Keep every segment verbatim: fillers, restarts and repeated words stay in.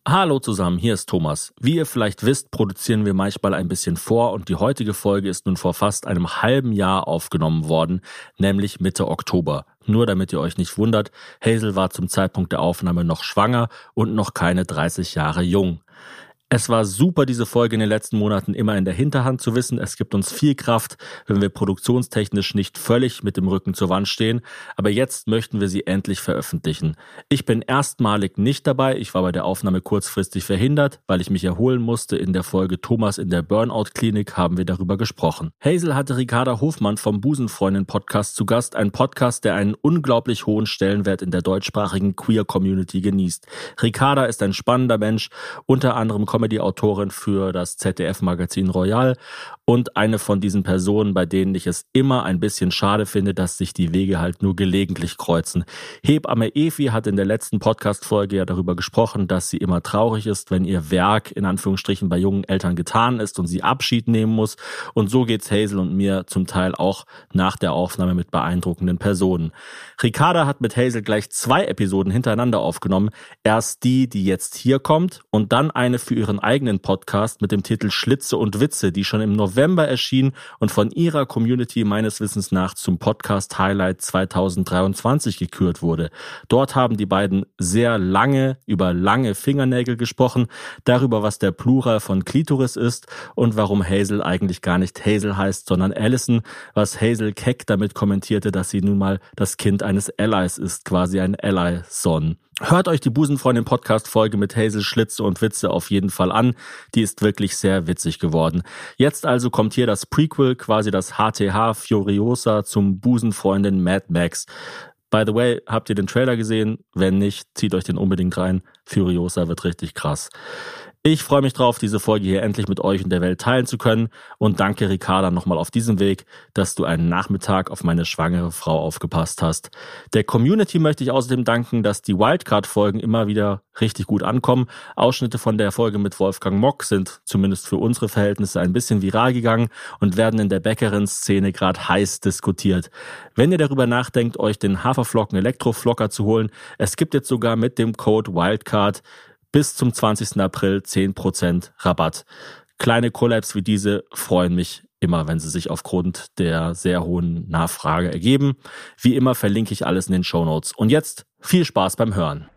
Hallo zusammen, hier ist Thomas. Wie ihr vielleicht wisst, produzieren wir manchmal ein bisschen vor und die heutige Folge ist nun vor fast einem halben Jahr aufgenommen worden, nämlich Mitte Oktober. Nur damit ihr euch nicht wundert, Hazel war zum Zeitpunkt der Aufnahme noch schwanger und noch keine dreißig Jahre jung. Es war super, diese Folge in den letzten Monaten immer in der Hinterhand zu wissen. Es gibt uns viel Kraft, wenn wir produktionstechnisch nicht völlig mit dem Rücken zur Wand stehen. Aber jetzt möchten wir sie endlich veröffentlichen. Ich bin erstmalig nicht dabei. Ich war bei der Aufnahme kurzfristig verhindert, weil ich mich erholen musste. In der Folge Thomas in der Burnout-Klinik haben wir darüber gesprochen. Hazel hatte Ricarda Hofmann vom Busenfreundin-Podcast zu Gast. Ein Podcast, der einen unglaublich hohen Stellenwert in der deutschsprachigen Queer-Community genießt. Ricarda ist ein spannender Mensch, unter anderem Comedy-Autorin für das Z D F-Magazin Royal und eine von diesen Personen, bei denen ich es immer ein bisschen schade finde, dass sich die Wege halt nur gelegentlich kreuzen. Hebamme Evi hat in der letzten Podcast-Folge ja darüber gesprochen, dass sie immer traurig ist, wenn ihr Werk in Anführungsstrichen bei jungen Eltern getan ist und sie Abschied nehmen muss. Und so geht's Hazel und mir zum Teil auch nach der Aufnahme mit beeindruckenden Personen. Ricarda hat mit Hazel gleich zwei Episoden hintereinander aufgenommen. Erst die, die jetzt hier kommt und dann eine für ihren eigenen Podcast mit dem Titel Schlitze und Witze, die schon im November erschien und von ihrer Community meines Wissens nach zum Podcast Highlight zwanzig dreiundzwanzig gekürt wurde. Dort haben die beiden sehr lange über lange Fingernägel gesprochen, darüber, was der Plural von Klitoris ist und warum Hazel eigentlich gar nicht Hazel heißt, sondern Allison, was Hazel keck damit kommentierte, dass sie nun mal das Kind eines Allies ist, quasi ein Ally-Son. Hört euch die Busenfreundin-Podcast-Folge mit Hazel Schlitze und Witze auf jeden Fall an. Die ist wirklich sehr witzig geworden. Jetzt also kommt hier das Prequel, quasi das H T H Furiosa zum Busenfreundin Mad Max. By the way, habt ihr den Trailer gesehen? Wenn nicht, zieht euch den unbedingt rein. Furiosa wird richtig krass. Ich freue mich drauf, diese Folge hier endlich mit euch und der Welt teilen zu können und danke Ricarda nochmal auf diesem Weg, dass du einen Nachmittag auf meine schwangere Frau aufgepasst hast. Der Community möchte ich außerdem danken, dass die Wildcard-Folgen immer wieder richtig gut ankommen. Ausschnitte von der Folge mit Wolfgang Mock sind zumindest für unsere Verhältnisse ein bisschen viral gegangen und werden in der Bäckerin-Szene gerade heiß diskutiert. Wenn ihr darüber nachdenkt, euch den Haferflocken Elektroflocker zu holen, es gibt jetzt sogar mit dem Code Wildcard bis zum zwanzigsten April zehn Prozent Rabatt. Kleine Collabs wie diese freuen mich immer, wenn sie sich aufgrund der sehr hohen Nachfrage ergeben. Wie immer verlinke ich alles in den Shownotes. Und jetzt viel Spaß beim Hören.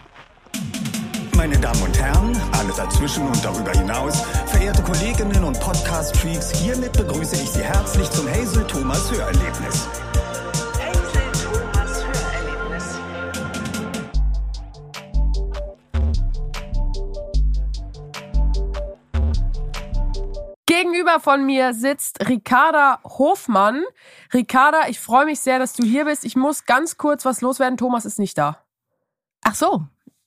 Meine Damen und Herren, alles dazwischen und darüber hinaus, verehrte Kolleginnen und Podcast-Freaks, hiermit begrüße ich Sie herzlich zum Hazel Thomas Hörerlebnis. Gegenüber von mir sitzt Ricarda Hofmann. Ricarda, ich freue mich sehr, dass du hier bist. Ich muss ganz kurz was loswerden. Thomas ist nicht da. Ach so.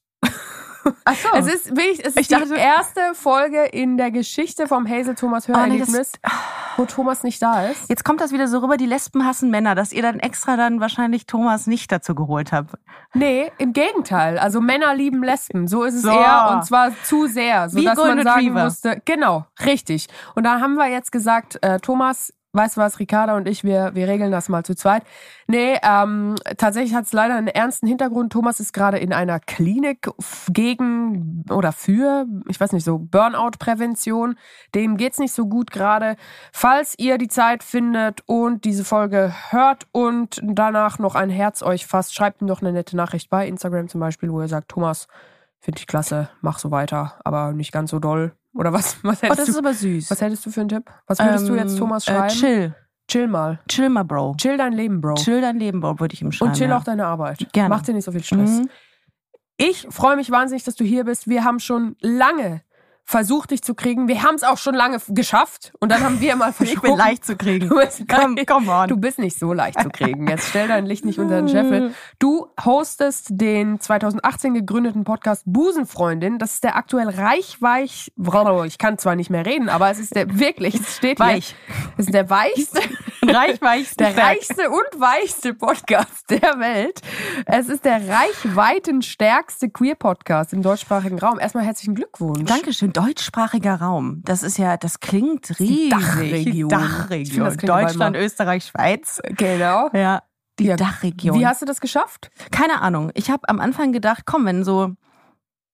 Ach so. Es ist wirklich, es ist ich dachte, die erste Folge in der Geschichte vom Hazel Thomas Hörerlebnis, oh, nee, wo Thomas nicht da ist. Jetzt kommt das wieder so rüber, die Lesben hassen Männer, dass ihr dann extra dann wahrscheinlich Thomas nicht dazu geholt habt. Nee, im Gegenteil. Also Männer lieben Lesben. So ist es so. eher und zwar zu sehr, sodass man sagen Retriever. musste. Genau, richtig. Und da haben wir jetzt gesagt, äh, Thomas, weißt du was, Ricarda und ich, wir wir regeln das mal zu zweit. Nee, ähm, tatsächlich hat es leider einen ernsten Hintergrund. Thomas ist gerade in einer Klinik gegen oder für, ich weiß nicht, so Burnout-Prävention. Dem geht's nicht so gut gerade. Falls ihr die Zeit findet und diese Folge hört und danach noch ein Herz euch fasst, schreibt ihm doch eine nette Nachricht bei Instagram zum Beispiel, wo ihr sagt, Thomas, finde ich klasse, mach so weiter, aber nicht ganz so doll. Oder was? Was hättest Oh, das du, ist aber süß. Was hättest du für einen Tipp? Was würdest ähm, du jetzt Thomas schreiben? Äh, chill. Chill mal. Chill mal, Bro. Chill dein Leben, Bro. Chill dein Leben, Bro, würde ich ihm schreiben. Und chill ja. auch deine Arbeit. Gerne. Mach dir nicht so viel Stress. Mhm. Ich freue mich wahnsinnig, dass du hier bist. Wir haben schon lange versucht, dich zu kriegen. Wir haben es auch schon lange geschafft. Und dann haben wir mal verschoben. Ich bin leicht zu kriegen. Du bist, Komm, come on. Du bist nicht so leicht zu kriegen. Jetzt stell dein Licht nicht unter den Scheffel. Du hostest den zwanzig achtzehn gegründeten Podcast Busenfreundin. Das ist der aktuell reichweich... Ich kann zwar nicht mehr reden, aber es ist der wirklich, es steht hier. Weich. Es ist der weichste... Reichweichste. Der reichste und weichste Podcast der Welt. Es ist der reichweitenstärkste Queer-Podcast im deutschsprachigen Raum. Erstmal herzlichen Glückwunsch. Dankeschön. Deutschsprachiger Raum. Das ist ja, das klingt riesig. Dachregion. Dachregion. Ich finde, das klingt Deutschland, immer- Österreich, Schweiz. Genau. Ja. Die Ja. Dachregion. Wie hast du das geschafft? Keine Ahnung. Ich habe am Anfang gedacht, komm, wenn so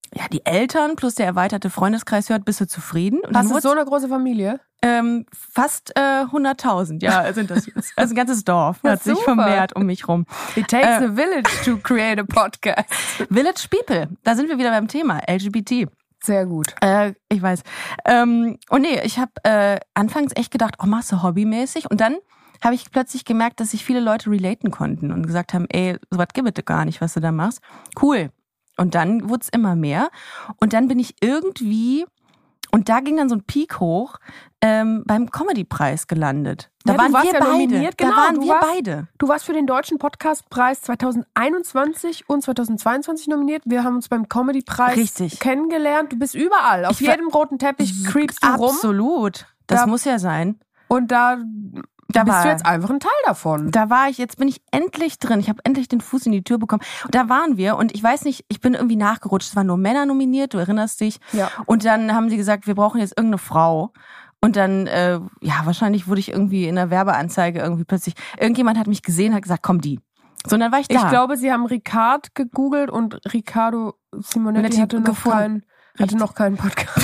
ja, die Eltern plus der erweiterte Freundeskreis hört, bist du zufrieden. Und Hast du so eine große Familie? Ähm, fast äh, hunderttausend, ja, sind das jetzt. Also ein ganzes Dorf Ja, hat sich super. vermehrt um mich rum. It takes Äh, a village to create a podcast. Village People, da sind wir wieder beim Thema L G B T. Sehr gut. Äh, ich weiß. Ähm, und nee, ich habe äh, anfangs echt gedacht, oh, machst du hobbymäßig? Und dann habe ich plötzlich gemerkt, dass sich viele Leute relaten konnten und gesagt haben, ey, sowas gibt es gar nicht, was du da machst. Cool. Und dann wurde es immer mehr. Und dann bin ich irgendwie, und da ging dann so ein Peak hoch, ähm, beim Comedy-Preis gelandet. Da Ja, du waren warst wir ja beide. nominiert, genau, da waren du wir warst- beide. Du warst für den Deutschen Podcastpreis zwanzig einundzwanzig und zwanzig zweiundzwanzig nominiert. Wir haben uns beim Comedy-Preis Richtig. kennengelernt. Du bist überall. Auf Ich war- jedem roten Teppich creepst du rum. Absolut. Das Da- muss ja sein. Und da, Da bist war- du jetzt einfach ein Teil davon. Da war ich, jetzt bin ich endlich drin. Ich habe endlich den Fuß in die Tür bekommen. Und da waren wir und ich weiß nicht, ich bin irgendwie nachgerutscht. Es waren nur Männer nominiert, du erinnerst dich. Ja. Und dann haben sie gesagt, wir brauchen jetzt irgendeine Frau. Und dann, äh, ja, wahrscheinlich wurde ich irgendwie in einer Werbeanzeige irgendwie plötzlich, irgendjemand hat mich gesehen, hat gesagt, komm die. So, und dann war ich da. Ich glaube, sie haben Ricard gegoogelt und Riccardo Simonetti Simonetti hatte noch, gefunden. keinen, hatte Richtig. noch keinen Podcast.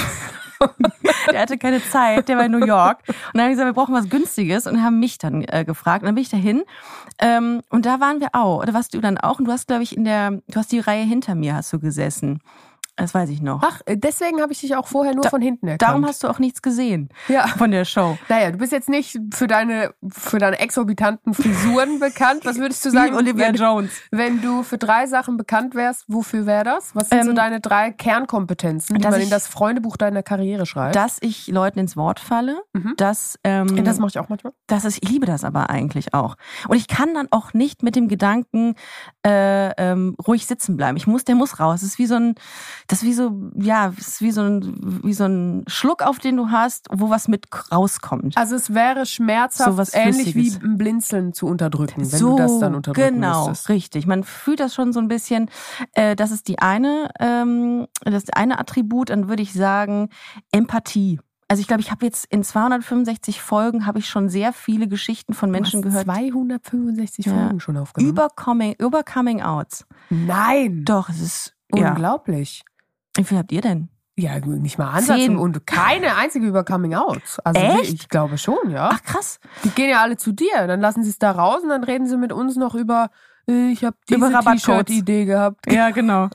Der hatte keine Zeit, der war in New York. Und dann haben wir gesagt, wir brauchen was Günstiges und haben mich dann äh, gefragt. Und dann bin ich dahin. Ähm, und da waren wir auch. Oder warst du dann auch? Und du hast, glaube ich, in der, du hast die Reihe hinter mir, hast du gesessen. Das weiß ich noch. Ach, deswegen habe ich dich auch vorher nur Da- von hinten erkannt. Darum hast du auch nichts gesehen ja. von der Show. Naja, du bist jetzt nicht für deine, für deine exorbitanten Frisuren bekannt. Was würdest du sagen, Wie Olivia wenn, Jones. wenn du für drei Sachen bekannt wärst, wofür wäre das? Was sind so Ähm, deine drei Kernkompetenzen, die dass man in ich- das Freundebuch deiner Karriere schreibt? Dass ich Leuten ins Wort falle, Mhm. dass, ähm, das mache ich auch manchmal. dass ich, ich liebe das aber eigentlich auch. Und ich kann dann auch nicht mit dem Gedanken äh, ähm, ruhig sitzen bleiben. Ich muss, der muss raus. Das ist wie so ein, das ist wie so, ja, es ist wie so ein, wie so ein Schluck, auf den du hast, wo was mit rauskommt. Also es wäre schmerzhaft, So was ähnlich wie Flüssiges. ein Blinzeln zu unterdrücken, wenn so, du das dann unterdrücken genau, müsstest. richtig. Man fühlt das schon so ein bisschen. Äh, das ist die eine, ähm, das eine Attribut. Dann würde ich sagen Empathie. Also ich glaube, ich habe jetzt in zweihundertfünfundsechzig Folgen habe ich schon sehr viele Geschichten von Menschen du hast gehört zweihundertfünfundsechzig Ja. Folgen schon aufgenommen. über Coming, über Coming Outs. Nein! Doch, es ist ja. Unglaublich. Wie viel habt ihr denn? Ja, nicht mal Ansatz Zehn. und keine einzige über Coming Out. Also Echt? ich glaube schon, ja. Ach krass. Die gehen ja alle zu dir. Dann lassen sie es da raus und dann reden sie mit uns noch über, äh, ich habe diese Über Rabattcodes. T-Shirt-Idee gehabt. Ja, genau.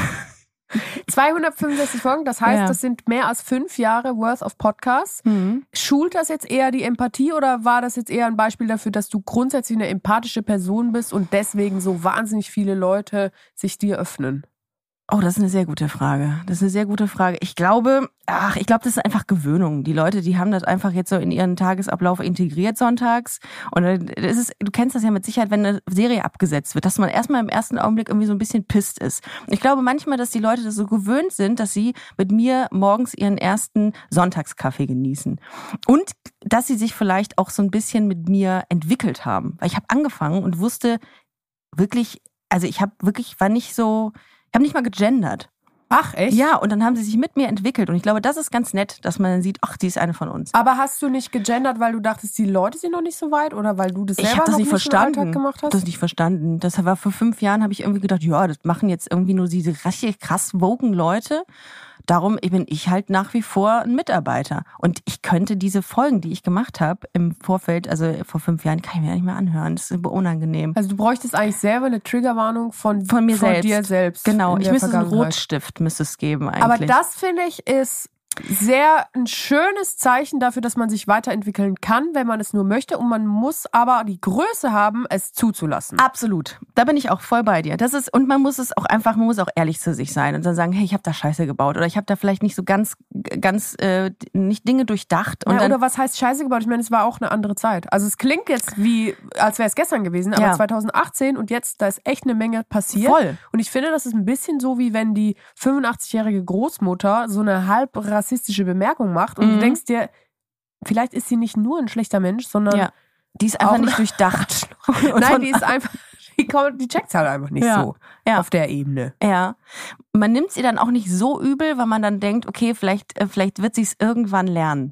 zweihundertfünfundsechzig Folgen, das heißt, Ja. das sind mehr als fünf Jahre worth of Podcasts. Mhm. Schult das jetzt eher die Empathie oder war das jetzt eher ein Beispiel dafür, dass du grundsätzlich eine empathische Person bist und deswegen so wahnsinnig viele Leute sich dir öffnen? Oh, das ist eine sehr gute Frage. Das ist eine sehr gute Frage. Ich glaube, ach, ich glaube, das ist einfach Gewöhnung. Die Leute, die haben das einfach jetzt so in ihren Tagesablauf integriert sonntags. Und das ist, du kennst das ja mit Sicherheit, wenn eine Serie abgesetzt wird, dass man erstmal im ersten Augenblick irgendwie so ein bisschen pisst ist. Ich glaube manchmal, dass die Leute das so gewöhnt sind, dass sie mit mir morgens ihren ersten Sonntagskaffee genießen. Und dass sie sich vielleicht auch so ein bisschen mit mir entwickelt haben. Weil ich habe angefangen und wusste wirklich, also ich habe wirklich, war nicht so... Ich habe nicht mal gegendert. Ach, echt? Ja, und dann haben sie sich mit mir entwickelt. Und ich glaube, das ist ganz nett, dass man dann sieht, ach, die ist eine von uns. Aber hast du nicht gegendert, weil du dachtest, die Leute sind noch nicht so weit oder weil du das selber Ich habe das noch nicht nicht im Alltag verstanden. gemacht hast? Das nicht verstanden. Das war vor fünf Jahren, habe ich irgendwie gedacht, ja, das machen jetzt irgendwie nur diese richtig krass woken Leute. Darum bin ich halt nach wie vor ein Mitarbeiter. Und ich könnte diese Folgen, die ich gemacht habe im Vorfeld, also vor fünf Jahren, kann ich mir ja nicht mehr anhören. Das ist unangenehm. Also du bräuchtest eigentlich selber eine Triggerwarnung von, Von mir selbst. dir selbst. Genau, in ich der müsste so einen Vergangenheit. Rotstift müsste es geben eigentlich. Aber das, finde ich, ist sehr ein schönes Zeichen dafür, dass man sich weiterentwickeln kann, wenn man es nur möchte. Und man muss aber die Größe haben, es zuzulassen. Absolut. Da bin ich auch voll bei dir. Das ist, und man muss es auch einfach, man muss auch ehrlich zu sich sein und dann sagen, hey, ich habe da Scheiße gebaut oder ich habe da vielleicht nicht so ganz, ganz, äh, nicht Dinge durchdacht. Und Ja, dann, oder was heißt Scheiße gebaut? Ich meine, es war auch eine andere Zeit. Also es klingt jetzt wie, als wäre es gestern gewesen, aber Ja. zwanzig achtzehn und jetzt, da ist echt eine Menge passiert. Voll. Und ich finde, das ist ein bisschen so, wie wenn die fünfundachtzigjährige Großmutter so eine halb rassistische Bemerkung macht und Mhm. du denkst dir, vielleicht ist sie nicht nur ein schlechter Mensch, sondern ja, die ist einfach auch- nicht durchdacht. Und nein, von- die ist einfach, die, kommt, die checkt halt einfach nicht Ja. so Ja. auf der Ebene. Ja, man nimmt sie dann auch nicht so übel, weil man dann denkt, okay, vielleicht, äh, vielleicht wird sie es irgendwann lernen.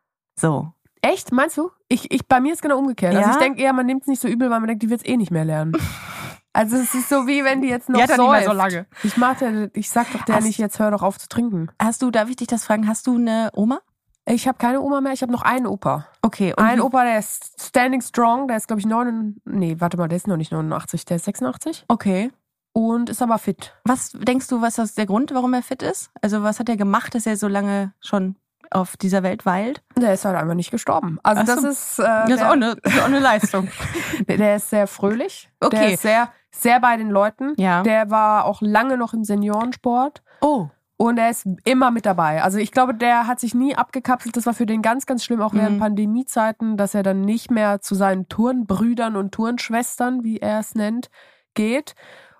So. Echt? Meinst du? Ich, ich, bei mir ist genau umgekehrt. Also Ja? ich denke eher, man nimmt es nicht so übel, weil man denkt, die wird es eh nicht mehr lernen. Also es ist so, wie wenn die jetzt noch Die hat ja nicht mehr säuft. so lange. Ich, mach der, ich sag doch der Hast- nicht, jetzt hör doch auf zu trinken. Hast du, darf ich dich das fragen, hast du eine Oma? Ich habe keine Oma mehr, ich habe noch einen Opa. Okay. Und Ein wie- Opa, der ist standing strong, der ist glaube ich neun, nee, warte mal, der ist noch nicht neunundachtzig, der ist sechsundachtzig Okay. und ist aber fit. Was denkst du, was ist der Grund, warum er fit ist? Also was hat er gemacht, dass er so lange schon auf dieser Welt weilt? Der ist halt einfach nicht gestorben. Also Ach so. das ist, äh, Das ist der, auch eine, das ist auch eine Leistung. der ist sehr fröhlich. Okay. Der ist sehr, sehr bei den Leuten. Ja. Der war auch lange noch im Seniorensport. Oh. Und er ist immer mit dabei. Also ich glaube, der hat sich nie abgekapselt. Das war für den ganz, ganz schlimm, auch während Mhm. Pandemiezeiten, dass er dann nicht mehr zu seinen Turnbrüdern und Turnschwestern, wie er es nennt, geht.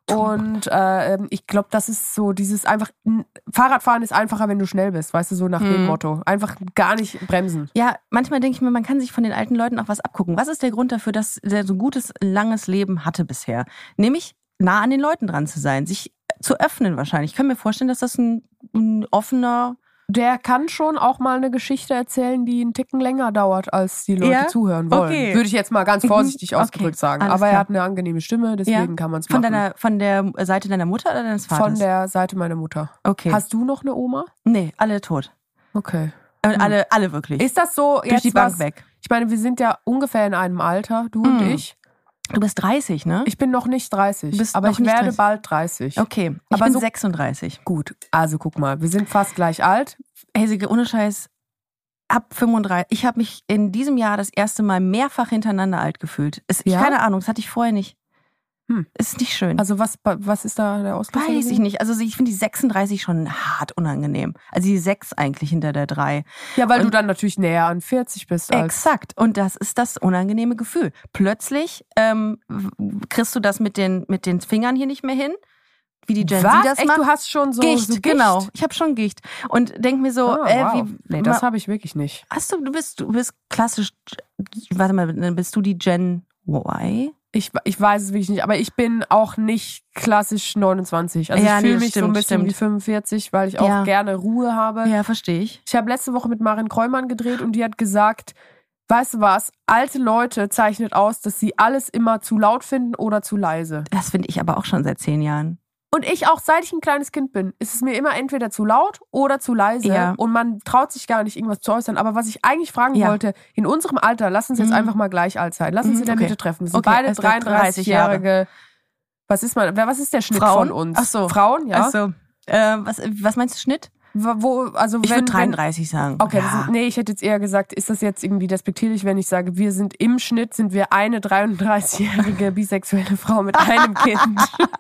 Und äh, ich glaube, das ist so dieses einfach, Fahrradfahren ist einfacher, wenn du schnell bist, weißt du, so nach dem Mhm. Motto. Einfach gar nicht bremsen. Ja, manchmal denke ich mir, man kann sich von den alten Leuten auch was abgucken. Was ist der Grund dafür, dass der so ein gutes, langes Leben hatte bisher? Nämlich nah an den Leuten dran zu sein, sich zu öffnen wahrscheinlich. Ich kann mir vorstellen, dass das ein, ein offener... Der kann schon auch mal eine Geschichte erzählen, die einen Ticken länger dauert, als die Leute Ja? zuhören wollen. Okay. Würde ich jetzt mal ganz vorsichtig Mhm. ausgedrückt Okay. sagen. Alles Aber er klar. hat eine angenehme Stimme, deswegen Ja. kann man es Von machen. deiner, von der Seite deiner Mutter oder deines Vaters? Von der Seite meiner Mutter. Okay. Hast du noch eine Oma? nee, alle tot. Okay. Äh, Alle, alle wirklich. Ist das so Durch jetzt die Bank was, weg. Ich meine, wir sind ja ungefähr in einem Alter, du und Mhm. ich. Du bist dreißig, ne? Ich bin noch nicht dreißig, Du bist aber noch ich nicht werde dreißig. bald dreißig. Okay, ich Aber bin so- sechsunddreißig. Gut, also guck mal, wir sind fast gleich alt. Hey, Silke, ohne Scheiß, ab fünfunddreißig. Ich habe mich in diesem Jahr das erste Mal mehrfach hintereinander alt gefühlt. Es, ich, Ja? keine Ahnung, das hatte ich vorher nicht. Hm. Ist nicht schön. Also was, was ist da der Auslöser? Weiß ich gewesen? nicht. Also ich finde die sechsunddreißig schon hart unangenehm. Also die sechs eigentlich hinter der drei. Ja, weil Und- du dann natürlich näher an vierzig bist. Als Exakt. Und das ist das unangenehme Gefühl. Plötzlich ähm, w- kriegst du das mit den, mit den Fingern hier nicht mehr hin, wie die Gen Was? Z das Echt, macht. du hast schon so Gicht, so Gicht? genau. Ich habe schon Gicht. Und denk mir so, Ah, äh, wow. wie... Nee, das ma- habe ich wirklich nicht. Hast du, du bist, du bist klassisch, warte mal, dann bist du die Gen Y? Ich, ich weiß es wirklich nicht, aber ich bin auch nicht klassisch neunundzwanzig. Also Ja, ich nee, fühle das mich so ein stimmt, bisschen stimmt. wie fünfundvierzig, weil ich auch Ja. gerne Ruhe habe. Ja, verstehe ich. Ich habe letzte Woche mit Marin Kreumann gedreht und die hat gesagt, weißt du was, alte Leute zeichnet aus, dass sie alles immer zu laut finden oder zu leise. Das finde ich aber auch schon seit zehn Jahren. Und ich auch, seit ich ein kleines Kind bin, ist es mir immer entweder zu laut oder zu leise. Ja. Und man traut sich gar nicht, irgendwas zu äußern. Aber was ich eigentlich fragen Ja. wollte, in unserem Alter, lass uns jetzt Mhm. einfach mal gleich alt sein. Lass uns Mhm, in der okay. Mitte treffen. Wir sind Okay, beide alles klar, dreißig Jahre. dreiunddreißigjährige. Was ist man, wer- was ist der Schnitt Frauen? von uns? Ach so. Frauen, ja. Also, äh, was, was meinst du, Schnitt? Wo- Wo, also Ich wenn, würde dreiunddreißig sagen. Okay, das ja. ist, nee, ich hätte jetzt eher gesagt, ist das jetzt irgendwie despektierlich, wenn ich sage, wir sind im Schnitt, sind wir eine dreiunddreißigjährige bisexuelle Frau mit einem Kind.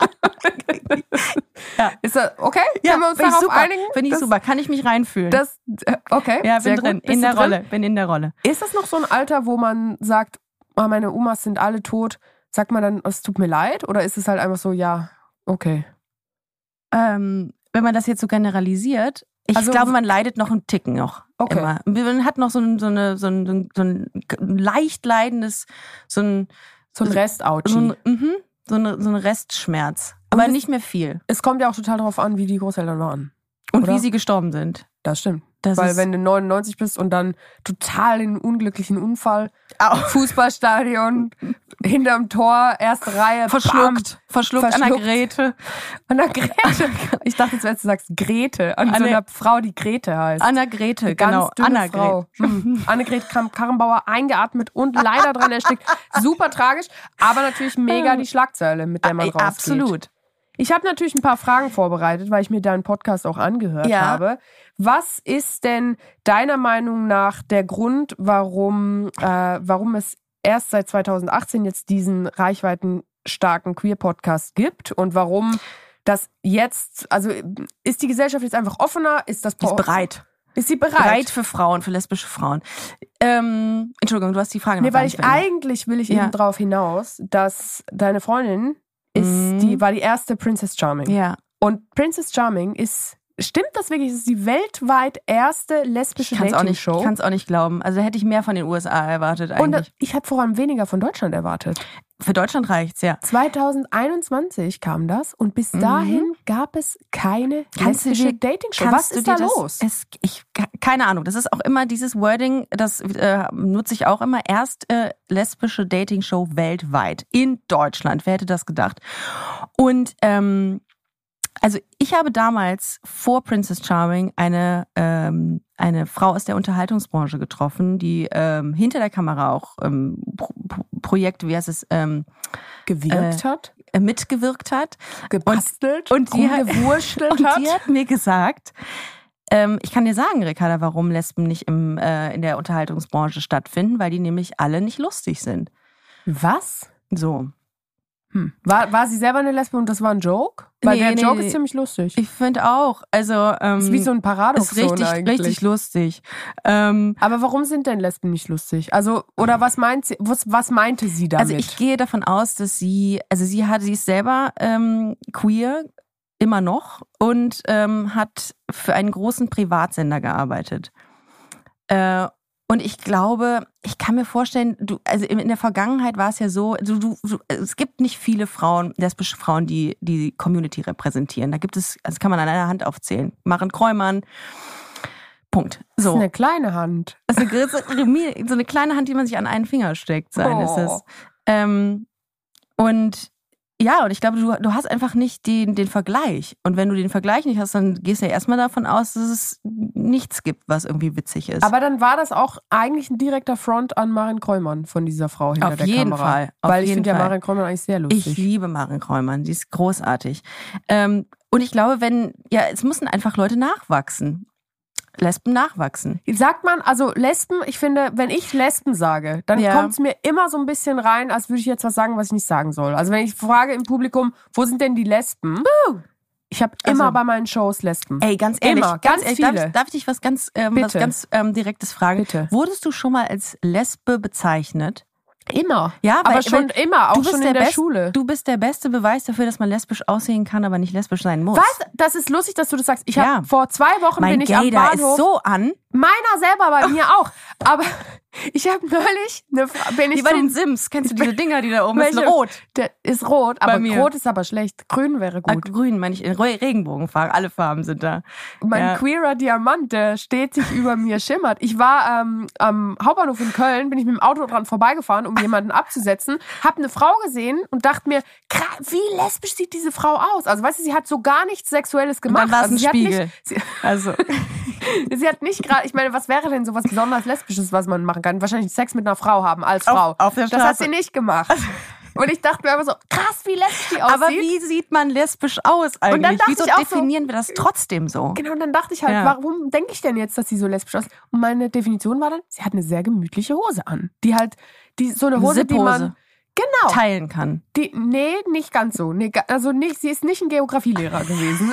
Ja. Ist das okay? Ja, Können wir uns bin ich darauf super. einigen? Bin ich das, super. Kann ich mich reinfühlen? Das, äh, okay, ja, sehr bin drin. gut. Bist In du der drin? Rolle. Bin in der Rolle. Ist das noch so ein Alter, wo man sagt, oh, meine Omas sind alle tot, sagt man dann, es tut mir leid? Oder ist es halt einfach so, ja, okay. Ähm, wenn man das jetzt so generalisiert, ich Also- glaube, man leidet noch einen Ticken noch. Okay. Immer. Man hat noch so ein, so, eine, so, ein, so ein leicht leidendes, so ein, So ein Rest-Ouchie. so ein, mhm, so eine, so ein Restschmerz. Aber das- nicht mehr viel. Es kommt ja auch total darauf an, wie die Großeltern waren. Und Oder? wie sie gestorben sind. Das stimmt. Das Weil ist- wenn du neunundneunzig bist und dann total in einen unglücklichen Unfall, Au. Fußballstadion, hinterm Tor, erste Reihe, Verschluckt. Verschluckt, an der Verschluckt. Grete. Bam, an der Grete. Ich dachte jetzt, wenn du sagst Grete, an, An so der- einer Frau, die Grete heißt. An der Grete, Eine ganz genau. dünne Anna Frau. Grete. Mhm. Annegret Kramp-Karrenbauer eingeatmet und leider dran erstickt. Super tragisch, aber natürlich mega die Schlagzeile, mit der man rausgeht. Absolut. Ich habe natürlich ein paar Fragen vorbereitet, weil ich mir deinen Podcast auch angehört Ja. habe. Was ist denn deiner Meinung nach der Grund, warum, äh, warum es erst seit zweitausendachtzehn jetzt diesen reichweitenstarken Queer-Podcast gibt und warum das jetzt, also ist die Gesellschaft jetzt einfach offener? Ist das Die ist bereit. Ist sie bereit? Bereit für Frauen, für lesbische Frauen. Ähm, Entschuldigung, du hast die Frage noch Nee, gar weil nicht ich beendet. eigentlich will ich Ja. eben drauf hinaus, dass deine Freundin ist Mhm. die war die erste Princess Charming. Ja. Und Princess Charming ist Stimmt das wirklich? Das ist die weltweit erste lesbische Dating-Show? Ich kann es auch nicht glauben. Also hätte ich mehr von den U S A erwartet eigentlich. Und ich habe vor allem weniger von Deutschland erwartet. Für Deutschland reicht's, ja. zwanzig einundzwanzig kam das und bis dahin mhm. gab es keine kannst lesbische dir, Dating-Show. Was ist da das, los? Es, ich, keine Ahnung. Das ist auch immer dieses Wording, das äh, nutze ich auch immer. Erst äh, lesbische Dating-Show weltweit in Deutschland. Wer hätte das gedacht? Und ähm, also ich habe damals vor Princess Charming eine ähm, eine Frau aus der Unterhaltungsbranche getroffen, die ähm, hinter der Kamera auch ähm, Pro- Projekt, wie heißt es, ähm, gewirkt äh, hat, äh, mitgewirkt hat, gebastelt und, und die rumgewurschtelt und hat. Die hat mir gesagt, ähm, ich kann dir sagen, Ricarda, warum Lesben nicht im äh, in der Unterhaltungsbranche stattfinden, weil die nämlich alle nicht lustig sind. Was? So. Hm. War, war sie selber eine Lesbe und das war ein Joke? Weil nee, der nee, Joke nee. ist ziemlich lustig. Ich finde auch. Also ähm, ist wie so ein Paradoxon ist richtig, eigentlich. richtig lustig. Ähm, Aber warum sind denn Lesben nicht lustig? Also oder was meint sie? Was, was meinte sie damit? Also ich gehe davon aus, dass sie, also sie hat, sie ist selber ähm, queer immer noch und ähm, hat für einen großen Privatsender gearbeitet. Äh, Und ich glaube, ich kann mir vorstellen, du, also in der Vergangenheit war es ja so, du, du, du, es gibt nicht viele Frauen, lesbische Frauen, die die Community repräsentieren. Da gibt es, also kann man an einer Hand aufzählen. Maren Kräumann, Punkt. So. Das ist eine kleine Hand. Also so eine kleine Hand, die man sich an einen Finger steckt, sein oh. ist es. Ähm, und ja, und ich glaube, du, du hast einfach nicht den, den Vergleich. Und wenn du den Vergleich nicht hast, dann gehst du ja erstmal davon aus, dass es nichts gibt, was irgendwie witzig ist. Aber dann war das auch eigentlich ein direkter Front an Maren Kräumann von dieser Frau hinter auf der jeden Kamera. Fall. Auf Weil ich jeden finde ja Fall. Maren Kräumann eigentlich sehr lustig. Ich liebe Maren Kräumann, die ist großartig. Ähm, und ich glaube, wenn, ja, es müssen einfach Leute nachwachsen. Lesben nachwachsen. Sagt man, also Lesben, ich finde, wenn ich Lesben sage, dann Ja. kommt es mir immer so ein bisschen rein, als würde ich jetzt was sagen, was ich nicht sagen soll. Also wenn ich frage im Publikum, wo sind denn die Lesben? Uh. Ich habe Also- immer bei meinen Shows Lesben. Ey, ganz ehrlich, Immer, ganz, ganz ehrlich, viele. darf, ich- darf ich dich was ganz, ähm, was Bitte. ganz ähm, Direktes fragen? Bitte. Wurdest du schon mal als Lesbe bezeichnet? Immer. Ja, aber weil- schon weil immer, auch du bist schon in der Best- Schule. Du bist der beste Beweis dafür, dass man lesbisch aussehen kann, aber nicht lesbisch sein muss. Was? Das ist lustig, dass du das sagst. Ich Ja. habe vor zwei Wochen Mein bin ich am Gaydar Bahnhof. ist so an. Meiner selber bei mir auch. Aber ich habe neulich eine Fra- bin ich Wie bei zum, den Sims. Kennst du diese Dinger, die da oben Welche? sind? Rot. Der ist rot, aber mir. rot ist aber schlecht. Grün wäre Ah, gut. grün, meine ich. Re- Regenbogenfarben. Alle Farben sind da. Mein Ja. queerer Diamant, der stetig über mir schimmert. Ich war ähm, am Hauptbahnhof in Köln, bin ich mit dem Auto dran vorbeigefahren, um jemanden abzusetzen, habe eine Frau gesehen und dachte mir, krass, wie lesbisch sieht diese Frau aus? Also weißt du, sie hat so gar nichts Sexuelles Und gemacht. dann war es also, ein sie hat Spiegel. Nicht, sie, Also, sie hat nicht gerade, ich meine, was wäre denn so was besonders Lesbisches, was man machen kann? Wahrscheinlich Sex mit einer Frau haben als Frau. Auf- auf der das hat Straße. sie nicht gemacht. Und ich dachte mir einfach so, krass, wie lesbisch die aussieht. aber wie sieht man lesbisch aus eigentlich? Und dann dachte Wieso ich auch so- definieren wir das trotzdem so? Genau, und dann dachte ich halt, Ja. warum denke ich denn jetzt, dass sie so lesbisch aussieht? Und meine Definition war dann, sie hat eine sehr gemütliche Hose an. Die halt, die, so eine Hose, die Zipphose. man, genau, Teilen kann. die, nee, nicht ganz so. Nee, ga- also nicht, sie ist nicht ein Geografielehrer gewesen.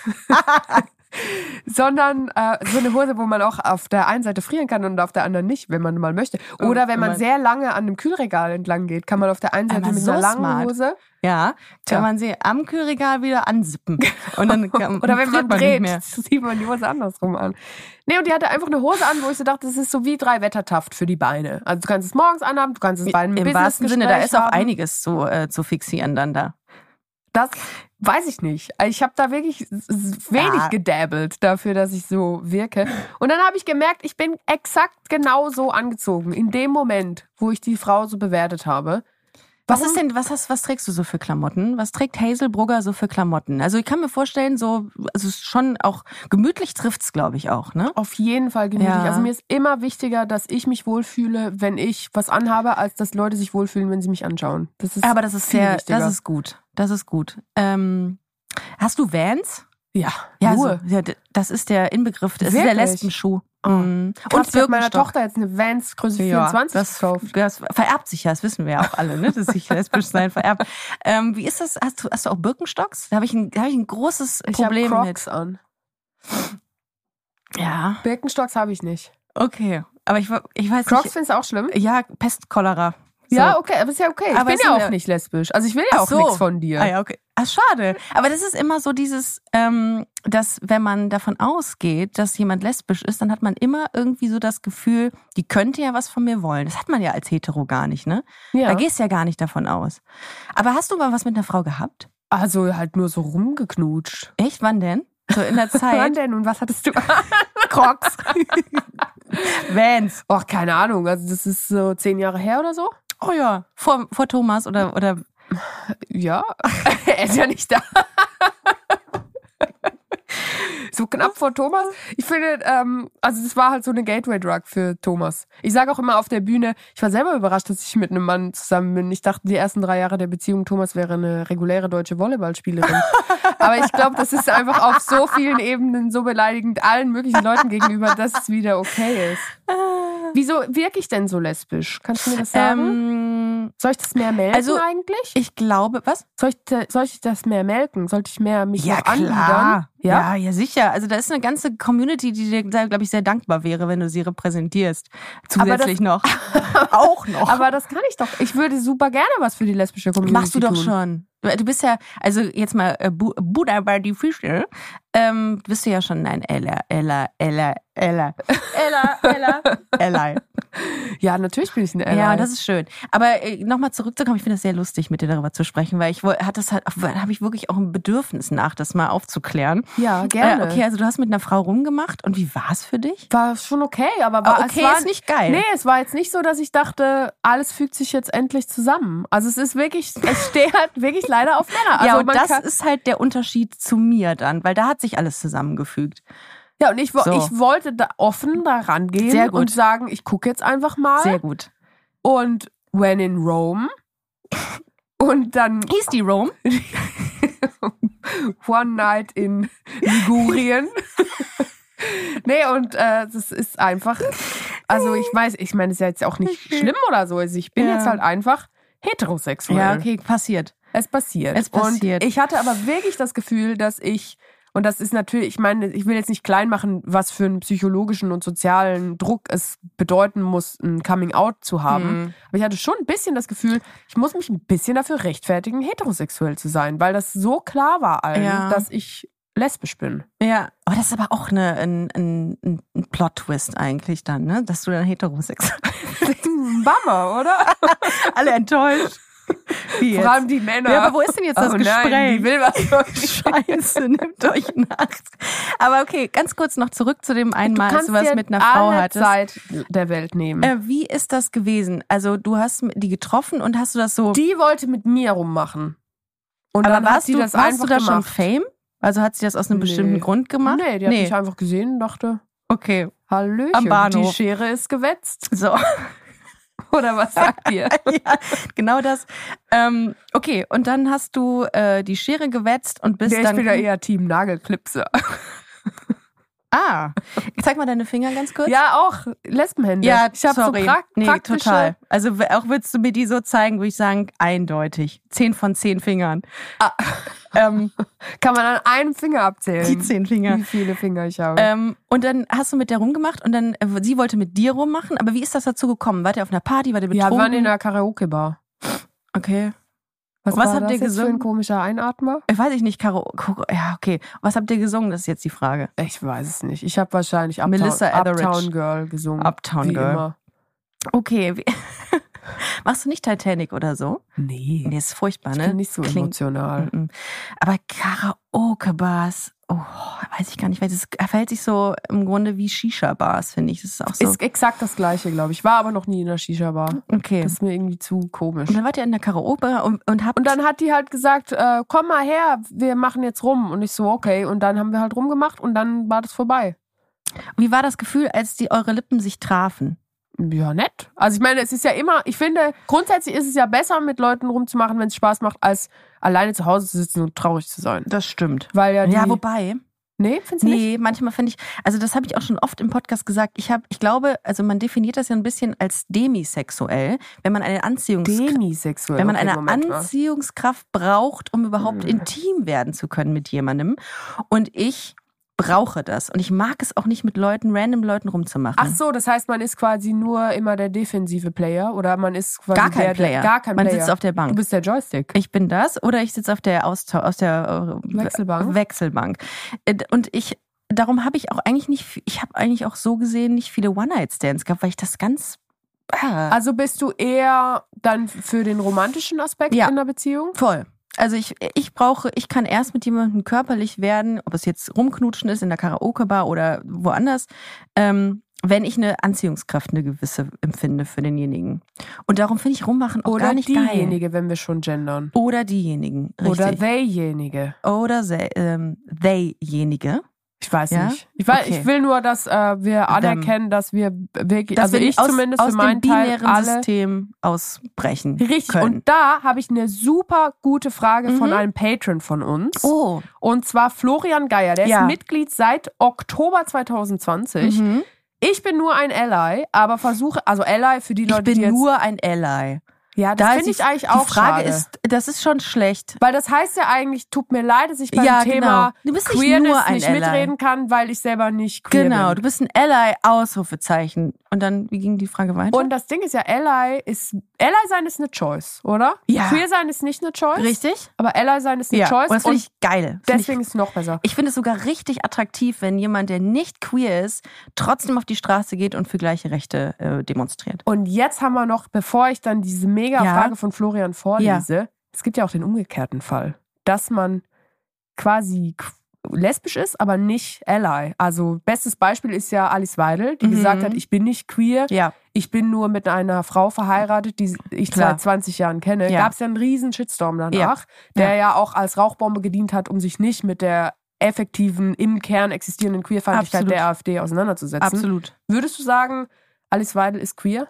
Sondern äh, so eine Hose, wo man auch auf der einen Seite frieren kann und auf der anderen nicht, wenn man mal möchte. Oder wenn man sehr lange an einem Kühlregal entlang geht, kann man auf der einen Seite Aber mit so einer langen smart. Hose. Ja, Tja. kann man sie am Kühlregal wieder ansippen. Und dann kann, Oder wenn man friert dreht, nicht mehr. sieht man die Hose andersrum an. Nee, und die hatte einfach eine Hose an, wo ich so dachte, das ist so wie drei Wettertaft für die Beine. Also du kannst es morgens anhaben, du kannst es bei einem Im wahrsten Sinne, da ist auch haben. einiges zu, äh, zu fixieren dann da. Das weiß ich nicht. Ich habe da wirklich s- s- wenig Ja. gedabbelt dafür, dass ich so wirke. Und dann habe ich gemerkt, ich bin exakt genau so angezogen. In dem Moment, wo ich die Frau so bewertet habe. Was Warum? ist denn, was hast, was trägst du so für Klamotten? Was trägt Hazel Brugger so für Klamotten? Also ich kann mir vorstellen, so, also schon auch gemütlich trifft's, glaube ich, auch, ne? Auf jeden Fall gemütlich. Ja. Also mir ist immer wichtiger, dass ich mich wohlfühle, wenn ich was anhabe, als dass Leute sich wohlfühlen, wenn sie mich anschauen. Das ist Aber das ist viel sehr, wichtiger. das ist gut. Das ist gut. Ähm, hast du Vans? ja, Ja, nur. so, ja, d- das ist der Inbegriff. Das ist der Wirklich? Lesbenschuh. Oh. Mhm. Und Und ich habe meiner Birkenstock. Tochter jetzt eine Vans Größe Ja, vierundzwanzig das, gekauft. das vererbt sich ja, das wissen wir ja auch alle, ne? Dass sich lesbisch sein vererbt. Ähm, wie ist das? Hast du, hast du auch Birkenstocks? Da habe ich, ein- da hab ich ein großes Ich habe Problem Crocs an. mit. Ja, Birkenstocks habe ich nicht. okay. Aber ich, ich weiß Crocs nicht. findest du auch schlimm? Ja, Pest, Cholera. So. Ja, okay, aber ist ja okay. Ich Aber bin es ja sind auch ja- nicht lesbisch. Also ich will ja Ach auch so. nichts von dir. Ah ja, okay. Ach, schade. Aber das ist immer so dieses, ähm, dass wenn man davon ausgeht, dass jemand lesbisch ist, dann hat man immer irgendwie so das Gefühl, die könnte ja was von mir wollen. Das hat man ja als Hetero gar nicht, ne? Ja. Da gehst du ja gar nicht davon aus. Aber hast du mal was mit einer Frau gehabt? Also halt nur so rumgeknutscht. Echt? Wann denn? So in der Zeit? Wann denn? Und was hattest du? Crocs. Vans. Och, keine Ahnung. Also das ist so zehn Jahre her oder so. Oh ja. Vor, vor Thomas oder, oder? Ja. Er ist ja nicht da. So knapp vor Thomas. Ich finde, ähm, also das war halt so eine Gateway-Drug für Thomas. Ich sage auch immer auf der Bühne, ich war selber überrascht, dass ich mit einem Mann zusammen bin. Ich dachte, die ersten drei Jahre der Beziehung Thomas wäre eine reguläre deutsche Volleyballspielerin. Aber ich glaube, das ist einfach auf so vielen Ebenen so beleidigend allen möglichen Leuten gegenüber, dass es wieder okay ist. Wieso wirke ich denn so lesbisch? Kannst du mir das sagen? Ähm, Soll ich das mehr melken also, eigentlich? ich glaube, was? Soll ich, soll ich das mehr melken? Sollte ich mehr mich Ja, noch klar. anbiedern? Ja? ja, ja, sicher. Also da ist eine ganze Community, die dir, glaube ich, sehr dankbar wäre, wenn du sie repräsentierst. Zusätzlich das, noch. Auch noch. Aber das kann ich doch. Ich würde super gerne was für die lesbische Community tun. Machst du doch schon. Du bist ja, also jetzt mal äh, Buddha bei die Fische, ähm, bist du ja schon ein Ella, Ella, Ella, Ella, Ella, Ella, Ella. Ja, natürlich bin ich ein Ally. Ja, das ist schön. Aber äh, nochmal zurückzukommen, ich finde das sehr lustig, mit dir darüber zu sprechen, weil ich hatte das halt, habe ich wirklich auch ein Bedürfnis nach, das mal aufzuklären. Ja, gerne. Äh, okay, also du hast mit einer Frau rumgemacht und wie war es für dich? War schon okay, aber war, oh, okay, es war ist nicht geil. Nee, es war jetzt nicht so, dass ich dachte, alles fügt sich jetzt endlich zusammen. Also es ist wirklich, es steht halt wirklich leider auf Männer. Also ja, und man das kann, ist halt der Unterschied zu mir dann, weil da hat sich alles zusammengefügt. Ja, und ich, So. ich wollte da offen da rangehen Sehr gut. und sagen, ich gucke jetzt einfach mal. Sehr gut. Und when in Rome. Und dann Hieß die Rome? One Night in Ligurien. Nee, und äh, das ist einfach, also ich weiß, ich meine, es ist ja jetzt auch nicht Okay. schlimm oder so. Also ich bin Ja. jetzt halt einfach heterosexuell. Ja, okay, passiert. Es passiert. Es passiert. Und ich hatte aber wirklich das Gefühl, dass ich, und das ist natürlich, ich meine, ich will jetzt nicht klein machen, was für einen psychologischen und sozialen Druck es bedeuten muss, ein Coming-out zu haben. Mhm. Aber ich hatte schon ein bisschen das Gefühl, ich muss mich ein bisschen dafür rechtfertigen, heterosexuell zu sein, weil das so klar war allen, Ja. dass ich lesbisch bin. Ja, aber das ist aber auch eine, ein, ein, ein Plot-Twist eigentlich dann, ne? Dass du dann heterosexuell bist. Bummer, oder? Alle enttäuscht. Wie jetzt? Vor allem die Männer. Ja, aber wo ist denn jetzt das Oh Gespräch? Nein, die will was. Scheiße, nimmt euch Nacht. Aber okay, ganz kurz noch zurück zu dem einen Du Mal, als kannst du was dir mit einer Frau alle hattest. Zeit der Welt nehmen. Äh, wie ist das gewesen? Also du hast die getroffen und hast du das so... Die wollte mit mir rummachen. Und aber dann hat warst sie du, das warst einfach du da schon gemacht. Fame? Also hat sie das aus einem Nee. bestimmten Grund gemacht? Nee, die hat mich einfach gesehen und dachte, Okay, Hallöchen, Am Bahnhof. die Schere ist gewetzt. so. Oder was sagt ihr? Ja, genau das. Ähm, okay, und dann hast du äh, die Schere gewetzt und bist Nee, ich dann... bin ja eher Team Nagelklipse. Ah, zeig mal deine Finger ganz kurz. Ja, auch Lesbenhände. Ja, ich habe so sorry. prak nee, praktische... total. Also w- auch würdest du mir die so zeigen, würde ich sagen, eindeutig. Zehn von zehn Fingern. Ah. Ähm, Kann man an einem Finger abzählen. die zehn Finger. Wie viele Finger ich habe. Ähm, und dann hast du mit der rumgemacht und dann, äh, sie wollte mit dir rummachen, aber wie ist das dazu gekommen? Wart ihr auf einer Party, wart ihr ja, betrunken? wir waren in einer Karaoke-Bar. Okay. Was, Was war habt das ihr jetzt für gesungen? ein komischer Einatmer? Ich weiß ich nicht, Karo, Karo- ja, okay. Was habt ihr gesungen? Das ist jetzt die Frage. Ich weiß es nicht. Ich habe wahrscheinlich Uptown, Melissa Etheridge. Uptown Girl gesungen. Uptown wie Girl. Immer. Okay. Wie, machst du nicht Titanic oder so? Nee, Nee, ist furchtbar, ich ne? bin nicht so Klingt- emotional. Mhm. Aber Karaoke-Bars, oh, weiß ich gar nicht, weil das verhält sich so im Grunde wie Shisha-Bars, finde ich. Das ist auch so. Ist exakt das Gleiche, glaube ich. War aber noch nie in einer Shisha-Bar. Okay. Das ist mir irgendwie zu komisch. Und dann wart ihr in der Karaoke und, und habt... Und dann hat die halt gesagt, äh, komm mal her, wir machen jetzt rum. Und ich so, okay. Und dann haben wir halt rumgemacht und dann war das vorbei. Wie war das Gefühl, als die eure Lippen sich trafen? Ja, nett. Also ich meine, es ist ja immer, ich finde, grundsätzlich ist es ja besser, mit Leuten rumzumachen, wenn es Spaß macht, als alleine zu Hause zu sitzen und traurig zu sein. Das stimmt. Weil ja die... Ja, wobei... nee, findest du nicht? Nee, manchmal finde ich, also das habe ich auch schon oft im Podcast gesagt, ich habe, ich glaube, also man definiert das ja ein bisschen als demisexuell, wenn man eine Anziehungskraft, Demisexuell. wenn man Okay, eine Moment mal. Anziehungskraft braucht, um überhaupt Hm. intim werden zu können mit jemandem. Und ich brauche das. Und ich mag es auch nicht, mit Leuten, random Leuten rumzumachen. Ach so, das heißt, man ist quasi nur immer der defensive Player oder man ist quasi gar kein der, Player. Der, gar kein man Player. sitzt auf der Bank. Du bist der Joystick. Ich bin das oder ich sitze auf der Austau- aus der äh, Wechselbank. Wechselbank. Und ich, darum habe ich auch eigentlich nicht, ich habe eigentlich auch so gesehen nicht viele One-Night-Stands gehabt, weil ich das ganz... Ah. Also bist du eher dann für den romantischen Aspekt Ja. in der Beziehung? Voll. Also ich, ich brauche, ich kann erst mit jemandem körperlich werden, ob es jetzt rumknutschen ist in der Karaoke-Bar oder woanders, ähm, wenn ich eine Anziehungskraft, eine gewisse empfinde für denjenigen. Und darum finde ich rummachen auch Oder gar nicht diejenige, geil. wenn wir schon gendern. Oder diejenigen, richtig. Oder theyjenige. Oder they, ähm, theyjenige. Ich weiß Ja? nicht. Ich, weiß, Okay. ich will nur, dass äh, wir anerkennen, dass wir wirklich, Dass also wir ich aus, zumindest aus für meinen dem Teil binären alle... System ausbrechen Richtig. können. Und da habe ich eine super gute Frage von Mhm. einem Patron von uns. Oh. Und zwar Florian Geier. Der Ja. ist Mitglied seit Oktober zwanzig zwanzig. Mhm. Ich bin nur ein Ally, aber versuche, also Ally für die Leute, Ich bin die jetzt... nur ein Ally. ja, das Da finde ist ich eigentlich die auch Frage schade. ist, das ist schon schlecht. Weil das heißt ja eigentlich, tut mir leid, dass ich beim Ja, Thema genau. Du bist nicht Queerness nur ein nicht Ally. mitreden kann, weil ich selber nicht queer Genau, bin. du bist ein Ally, Ausrufezeichen. Und dann, wie ging die Frage weiter? Und das Ding ist ja, Ally ist, Ally sein ist eine Choice, oder? Ja. Queer sein ist nicht eine Choice. Richtig? Aber Ally sein ist eine Ja, Choice. und das finde und ich geil. Find deswegen ich, ist es noch besser. ich finde es sogar richtig attraktiv, wenn jemand, der nicht queer ist, trotzdem auf die Straße geht und für gleiche Rechte äh, demonstriert. Und jetzt haben wir noch, bevor ich dann diese mega Ja. Frage von Florian vorlese, es gibt ja auch den umgekehrten Fall, dass man quasi qu- lesbisch ist, aber nicht Ally. Also bestes Beispiel ist ja Alice Weidel, die Mhm. gesagt hat, ich bin nicht queer, Ja. ich bin nur mit einer Frau verheiratet, die ich Klar. seit zwanzig Jahren kenne. Ja. Gab es ja einen riesen Shitstorm danach, Ja. der Ja. ja auch als Rauchbombe gedient hat, um sich nicht mit der effektiven, im Kern existierenden Queerfeindlichkeit Absolut. der AfD auseinanderzusetzen. Absolut. Würdest du sagen, Alice Weidel ist queer?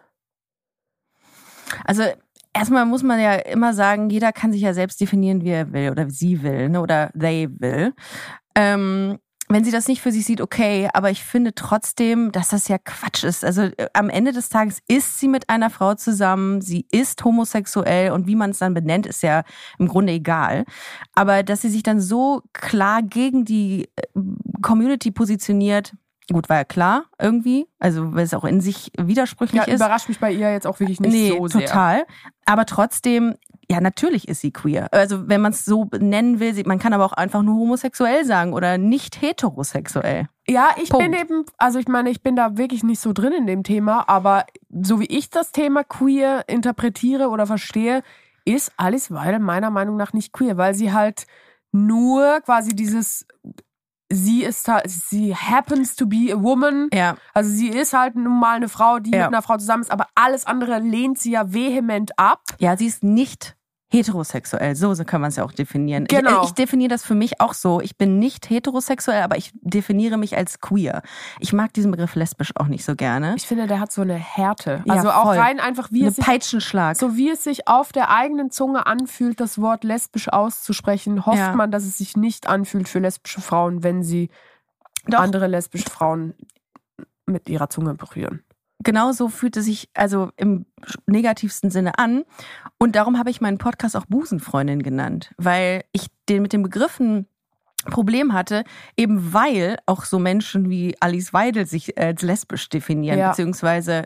Also erstmal muss man ja immer sagen, jeder kann sich ja selbst definieren, wie er will oder wie sie will, ne, oder they will. Ähm, wenn sie das nicht für sich sieht, okay, aber ich finde trotzdem, dass das ja Quatsch ist. Also äh, am Ende des Tages ist sie mit einer Frau zusammen, sie ist homosexuell und wie man es dann benennt, ist ja im Grunde egal. Aber dass sie sich dann so klar gegen die äh, Community positioniert, gut, war ja klar irgendwie, also weil es auch in sich widersprüchlich Ja, ist. überrascht mich bei ihr jetzt auch wirklich nicht nee, so sehr. total. Aber trotzdem, ja, natürlich ist sie queer. Also wenn man es so nennen will, sie- man kann aber auch einfach nur homosexuell sagen oder nicht heterosexuell. Ja, ich Punkt. bin eben, also ich meine, ich bin da wirklich nicht so drin in dem Thema, aber so wie ich das Thema queer interpretiere oder verstehe, ist Alice Weidel meiner Meinung nach nicht queer, weil sie halt nur quasi dieses, sie ist halt, sie happens to be a woman. Ja. Also sie ist halt nun mal eine Frau, die Ja. mit einer Frau zusammen ist, aber alles andere lehnt sie ja vehement ab. Ja, sie ist nicht heterosexuell. So, so kann man es ja auch definieren. Genau. Ich, ich definiere das für mich auch so. Ich bin nicht heterosexuell, aber ich definiere mich als queer. Ich mag diesen Begriff lesbisch auch nicht so gerne. Ich finde, der hat so eine Härte. Ja, Also auch voll. rein einfach, wie Ein es sich Peitschenschlag. so wie es sich auf der eigenen Zunge anfühlt, das Wort lesbisch auszusprechen, hofft Ja. man, dass es sich nicht anfühlt für lesbische Frauen, wenn sie Doch. andere lesbische Frauen mit ihrer Zunge berühren. Genau so fühlt es sich also im negativsten Sinne an. Und darum habe ich meinen Podcast auch Busenfreundin genannt, weil ich den mit den Begriffen Problem hatte, eben weil auch so Menschen wie Alice Weidel sich als lesbisch definieren, Ja. beziehungsweise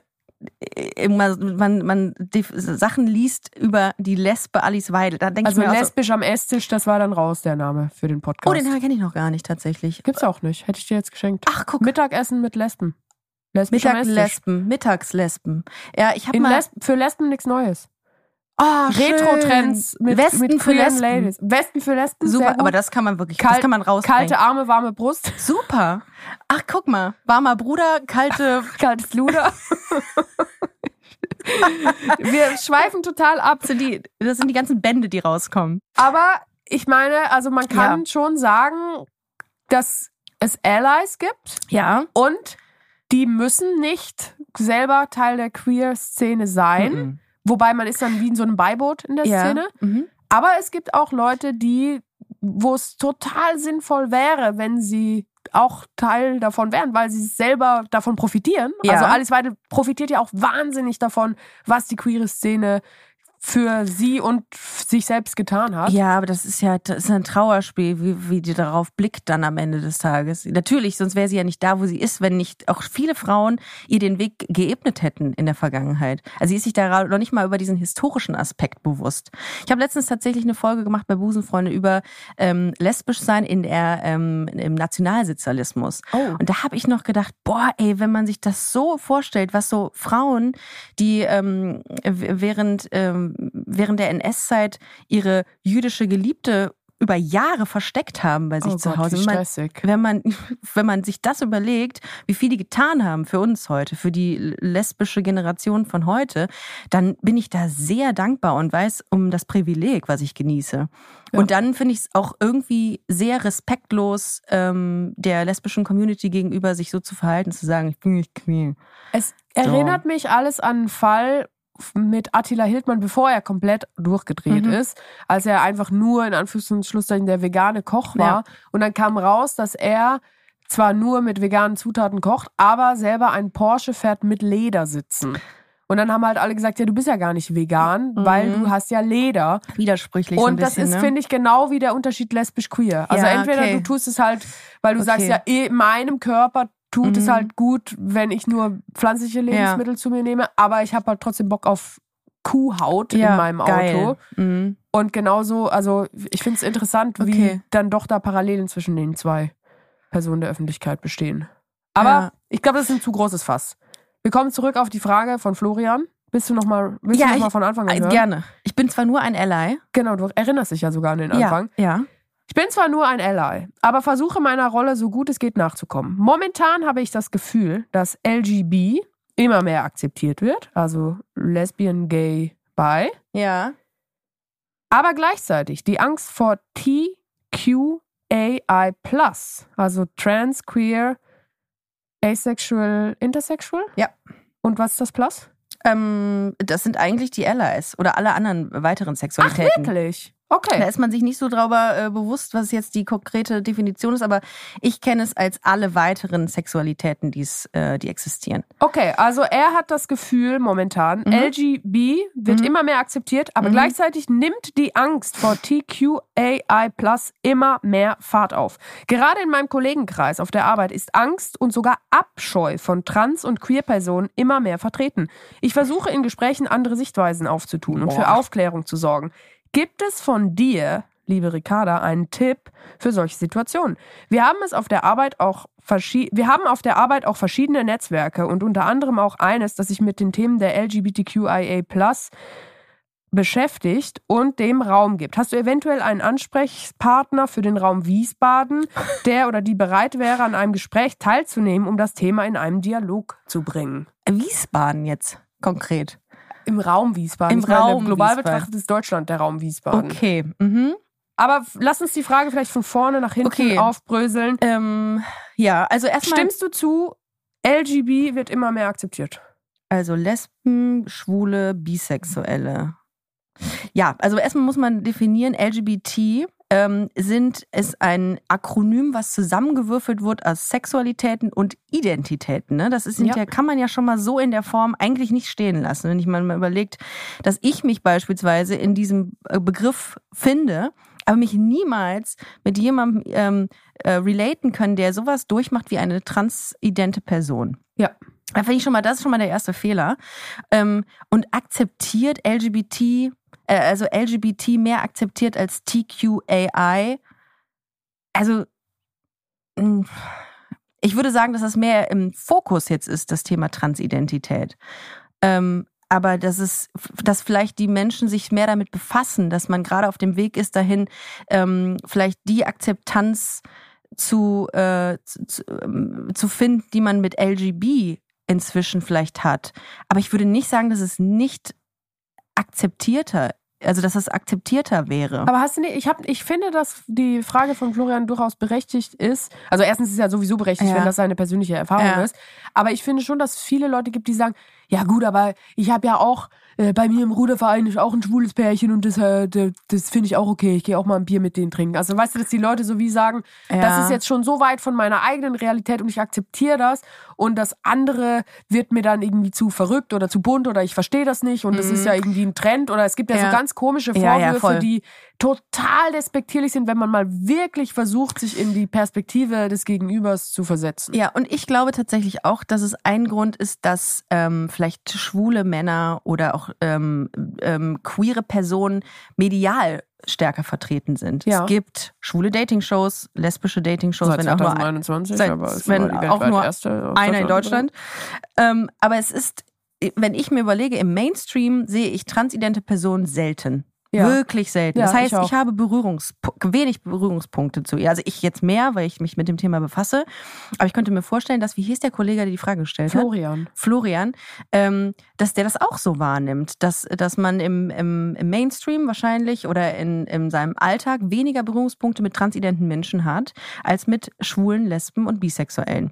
immer man, man def- Sachen liest über die Lesbe Alice Weidel. Da denke Also ich mir auch so, lesbisch am Esstisch, das war dann raus, der Name für den Podcast. oh, den kenne ich noch gar nicht tatsächlich. Gibt's auch nicht. Hätte ich dir jetzt geschenkt. Ach, guck. Mittagessen mit Lesben. Lesbisch am Esstisch. Mittaglesben, Mittagslesben. Ja, ich habe In mal... Lesb für Lesben nichts Neues. Oh, Retro-Trends mit, Westen mit für queeren Lesben. Ladies. Westen für Lesben, sehr Super, gut. aber das kann man wirklich, Kal- das kann man rausbringen. Kalte Arme, warme Brust. Super. Ach, guck mal. Warmer Bruder, kalte... Kaltes Luder. Wir schweifen total ab. Das sind, die, das sind die ganzen Bände, die rauskommen. Aber ich meine, also man kann Ja. schon sagen, dass es Allies gibt Ja. und die müssen nicht selber Teil der Queer-Szene sein. Mhm. Wobei man ist dann wie in so einem Beiboot in der Ja. Szene. Mhm. Aber es gibt auch Leute, die, wo es total sinnvoll wäre, wenn sie auch Teil davon wären, weil sie selber davon profitieren. Ja. Also Alice Weidel profitiert ja auch wahnsinnig davon, was die queere Szene für sie und sich selbst getan hat. Ja, aber das ist ja das ist ein Trauerspiel, wie, wie die darauf blickt dann am Ende des Tages. Natürlich, sonst wäre sie ja nicht da, wo sie ist, wenn nicht auch viele Frauen ihr den Weg geebnet hätten in der Vergangenheit. Also sie ist sich da noch nicht mal über diesen historischen Aspekt bewusst. Ich habe letztens tatsächlich eine Folge gemacht bei Busenfreunde über ähm, lesbisch sein in der ähm, im Nationalsozialismus. Oh. Und da habe ich noch gedacht, boah, ey, wenn man sich das so vorstellt, was so Frauen, die ähm, während ähm, während der N S-Zeit ihre jüdische Geliebte über Jahre versteckt haben bei sich oh zu Gott, Hause. Wie stressig. Wenn man, wenn man, wenn man sich das überlegt, wie viel die getan haben für uns heute, für die lesbische Generation von heute, dann bin ich da sehr dankbar und weiß um das Privileg, was ich genieße. Ja. Und dann finde ich es auch irgendwie sehr respektlos, ähm, der lesbischen Community gegenüber sich so zu verhalten, zu sagen, ich bin nicht queer. Es erinnert so. mich alles an einen Fall mit Attila Hildmann, bevor er komplett durchgedreht mhm. ist, als er einfach nur in Anführungszeichen der vegane Koch war. Ja. Und dann kam raus, dass er zwar nur mit veganen Zutaten kocht, aber selber einen Porsche fährt mit Ledersitzen. Und dann haben halt alle gesagt, ja, du bist ja gar nicht vegan, mhm. weil du hast ja Leder. Widersprüchlich. Und so ein das bisschen, ist, ne? finde ich, genau wie der Unterschied lesbisch-queer. Also ja, entweder okay. du tust es halt, weil du okay. sagst, ja, in meinem Körper tut mhm. es halt gut, wenn ich nur pflanzliche Lebensmittel ja. zu mir nehme, aber ich habe halt trotzdem Bock auf Kuhhaut ja, in meinem geil. Auto. Mhm. Und genauso, also ich finde es interessant, okay. wie dann doch da Parallelen zwischen den zwei Personen der Öffentlichkeit bestehen. Aber ja. ich glaube, das ist ein zu großes Fass. Wir kommen zurück auf die Frage von Florian. Bist du noch mal, willst ja, du noch ich, mal von Anfang an hören? Gerne. Ich bin zwar nur ein Ally. Genau, du erinnerst dich ja sogar an den Anfang. Ja, ja. Ich bin zwar nur ein Ally, aber versuche meiner Rolle so gut es geht nachzukommen. Momentan habe ich das Gefühl, dass L G B immer mehr akzeptiert wird, also Lesbian, Gay, Bi. Ja. Aber gleichzeitig die Angst vor T Q A I plus, also Trans, Queer, Asexual, Intersexual? Ja. Und was ist das Plus? Ähm, das sind eigentlich die Allies oder alle anderen weiteren Sexualitäten. Ach, wirklich? Okay. Da ist man sich nicht so darüber äh, bewusst, was jetzt die konkrete Definition ist, aber ich kenne es als alle weiteren Sexualitäten, die's, äh, die existieren. Okay, also er hat das Gefühl momentan, mhm. L G B wird mhm. immer mehr akzeptiert, aber mhm. gleichzeitig nimmt die Angst vor T Q A I plus immer mehr Fahrt auf. Gerade in meinem Kollegenkreis auf der Arbeit ist Angst und sogar Abscheu von Trans- und Queer-Personen immer mehr vertreten. Ich versuche in Gesprächen andere Sichtweisen aufzutun und Boah. für Aufklärung zu sorgen. Gibt es von dir, liebe Ricarda, einen Tipp für solche Situationen? Wir haben es auf der Arbeit auch verschi- wir haben auf der Arbeit auch verschiedene Netzwerke und unter anderem auch eines, das sich mit den Themen der L G B T Q I A plus beschäftigt und dem Raum gibt. Hast du eventuell einen Ansprechpartner für den Raum Wiesbaden, der oder die bereit wäre, an einem Gespräch teilzunehmen, um das Thema in einem Dialog zu bringen? Wiesbaden jetzt konkret? Im Raum Wiesbaden. Im ich meine, Raum global Wiesbaden. betrachtet ist Deutschland der Raum Wiesbaden. Okay. Mhm. Aber lass uns die Frage vielleicht von vorne nach hinten okay. aufbröseln. Ähm, ja, also erstmal. Stimmst du zu, L G B wird immer mehr akzeptiert? Also Lesben, Schwule, Bisexuelle. Ja, also erstmal muss man definieren, L G B T ähm, sind es ein Akronym, was zusammengewürfelt wird aus Sexualitäten und Identitäten. Ne? Das ist Ja. ja, kann man ja schon mal so in der Form eigentlich nicht stehen lassen. Wenn ich mal überlegt, dass ich mich beispielsweise in diesem Begriff finde, aber mich niemals mit jemandem ähm, äh, relaten können, der sowas durchmacht wie eine transidente Person. Ja. Da finde ich schon mal, das ist schon mal der erste Fehler. Ähm, und akzeptiert L G B T, äh, also L G B T mehr akzeptiert als T Q A I. Also, mh, ich würde sagen, dass das mehr im Fokus jetzt ist, das Thema Transidentität. Ähm, aber dass es, dass vielleicht die Menschen sich mehr damit befassen, dass man gerade auf dem Weg ist dahin, ähm, vielleicht die Akzeptanz zu, äh, zu, zu finden, die man mit L G B inzwischen vielleicht hat. Aber ich würde nicht sagen, dass es nicht akzeptierter, also dass es akzeptierter wäre. Aber hast du nicht, ich, hab, ich finde, dass die Frage von Florian durchaus berechtigt ist. Also erstens ist es ja sowieso berechtigt, Ja. wenn das seine persönliche Erfahrung Ja. ist. Aber ich finde schon, dass es viele Leute gibt, die sagen, ja gut, aber ich habe ja auch äh, bei mir im Ruderverein ist auch ein schwules Pärchen und das, äh, das, das finde ich auch okay. Ich gehe auch mal ein Bier mit denen trinken. Also weißt du, dass die Leute so wie sagen, Ja. das ist jetzt schon so weit von meiner eigenen Realität und ich akzeptiere das und das andere wird mir dann irgendwie zu verrückt oder zu bunt oder ich verstehe das nicht und das ist ja irgendwie ein Trend oder es gibt ja, Ja. so ganz komische Ja, Vorwürfe, ja, voll. die total despektierlich sind, wenn man mal wirklich versucht, sich in die Perspektive des Gegenübers zu versetzen. Ja, und ich glaube tatsächlich auch, dass es ein Grund ist, dass ähm, vielleicht schwule Männer oder auch ähm, ähm, queere Personen medial stärker vertreten sind. Ja. Es gibt schwule Dating-Shows, lesbische Dating-Shows, Seit wenn auch nur, zwanzig einundzwanzig, seit- aber es wenn war die auch weltweit nur erste aus einer in Deutschland. Ähm, aber es ist, wenn ich mir überlege, im Mainstream sehe ich transidente Personen selten. Ja. Wirklich selten. Ja, das heißt, ich auch. ich, habe Berührungspunkte, wenig Berührungspunkte zu ihr. Also ich jetzt mehr, weil ich mich mit dem Thema befasse. Aber ich könnte mir vorstellen, dass, wie hieß der Kollege, der die Frage gestellt Florian. hat? Florian. Ähm, dass der das auch so wahrnimmt. Dass, dass man im, im, im Mainstream wahrscheinlich oder in, in seinem Alltag weniger Berührungspunkte mit transidenten Menschen hat, als mit Schwulen, Lesben und Bisexuellen.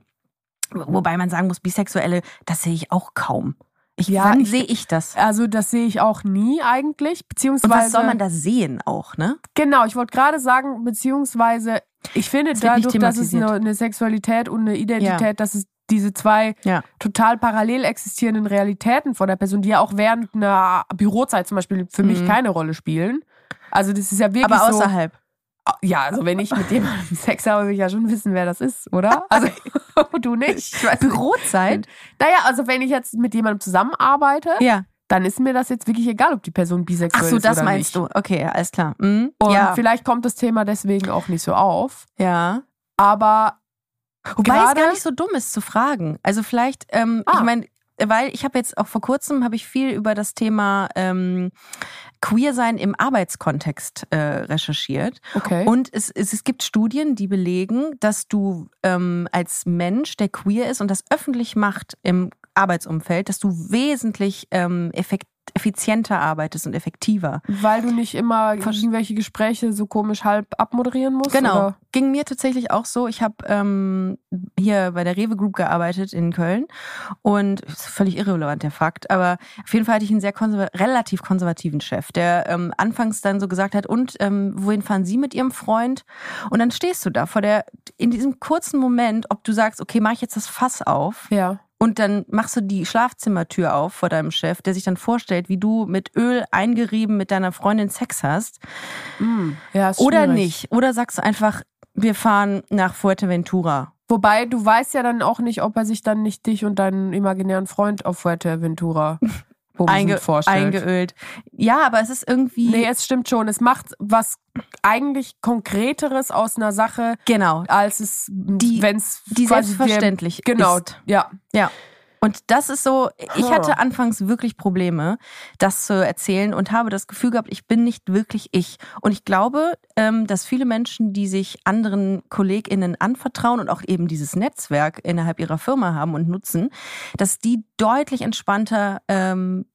Wobei man sagen muss, Bisexuelle, das sehe ich auch kaum. Ich, Ja, wann ich- sehe ich das? Also das sehe ich auch nie eigentlich, beziehungsweise... Und was soll man da sehen auch, ne? Genau, ich wollte gerade sagen, beziehungsweise ich finde Es wird nicht dadurch, dass es thematisiert. eine, eine Sexualität und eine Identität, Ja. dass es diese zwei Ja. total parallel existierenden Realitäten von der Person, die ja auch während einer Bürozeit zum Beispiel für mich Mhm. keine Rolle spielen. Also das ist ja wirklich Aber so... außerhalb. Ja, also wenn ich mit jemandem Sex habe, will ich ja schon wissen, wer das ist, oder? Also du nicht. Ich weiß nicht. Bürozeit? Naja, also wenn ich jetzt mit jemandem zusammenarbeite, Ja. dann ist mir das jetzt wirklich egal, ob die Person bisexuell Ach so, ist das oder meinst nicht. du. Okay, alles klar. Mhm. Und ja. vielleicht kommt das Thema deswegen auch nicht so auf. ja. Aber Wobei es gerade- gar nicht so dumm ist zu fragen. Also vielleicht, ähm, Ah. ich meine, weil ich habe jetzt auch vor kurzem habe ich viel über das Thema ähm, Queer-Sein im Arbeitskontext äh, recherchiert. okay. Und es, es, es gibt Studien, die belegen, dass du ähm, als Mensch, der queer ist und das öffentlich macht im Arbeitsumfeld, dass du wesentlich ähm, effekt, effizienter arbeitest und effektiver. Weil du nicht immer Versch- irgendwelche Gespräche so komisch halb abmoderieren musst? Genau. Oder? Ging mir tatsächlich auch so. Ich habe ähm, hier bei der Rewe Group gearbeitet in Köln und ist völlig irrelevant der Fakt, aber auf jeden Fall hatte ich einen sehr konserva- relativ konservativen Chef, der ähm, anfangs dann so gesagt hat, und ähm, wohin fahren Sie mit Ihrem Freund? Und dann stehst du da vor der, in diesem kurzen Moment, ob du sagst, okay, mache ich jetzt das Fass auf? Ja. Und dann machst du die Schlafzimmertür auf vor deinem Chef, der sich dann vorstellt, wie du mit Öl eingerieben mit deiner Freundin Sex hast. Mm. Ja, ist Oder schwierig. nicht. Oder sagst du einfach, wir fahren nach Fuerteventura. Wobei, du weißt ja dann auch nicht, ob er sich dann nicht dich und deinen imaginären Freund auf Fuerteventura Einge vorstellt. eingeölt. Ja, aber es ist irgendwie... Nee, es stimmt schon. Es macht was eigentlich Konkreteres aus einer Sache, genau. als es, Die- wenn es die selbstverständlich Genau, ist. ja. Ja. Und das ist so, ich Huh. hatte anfangs wirklich Probleme, das zu erzählen und habe das Gefühl gehabt, ich bin nicht wirklich ich. Und ich glaube, ähm, dass viele Menschen, die sich anderen KollegInnen anvertrauen und auch eben dieses Netzwerk innerhalb ihrer Firma haben und nutzen, dass die deutlich entspannter ähm,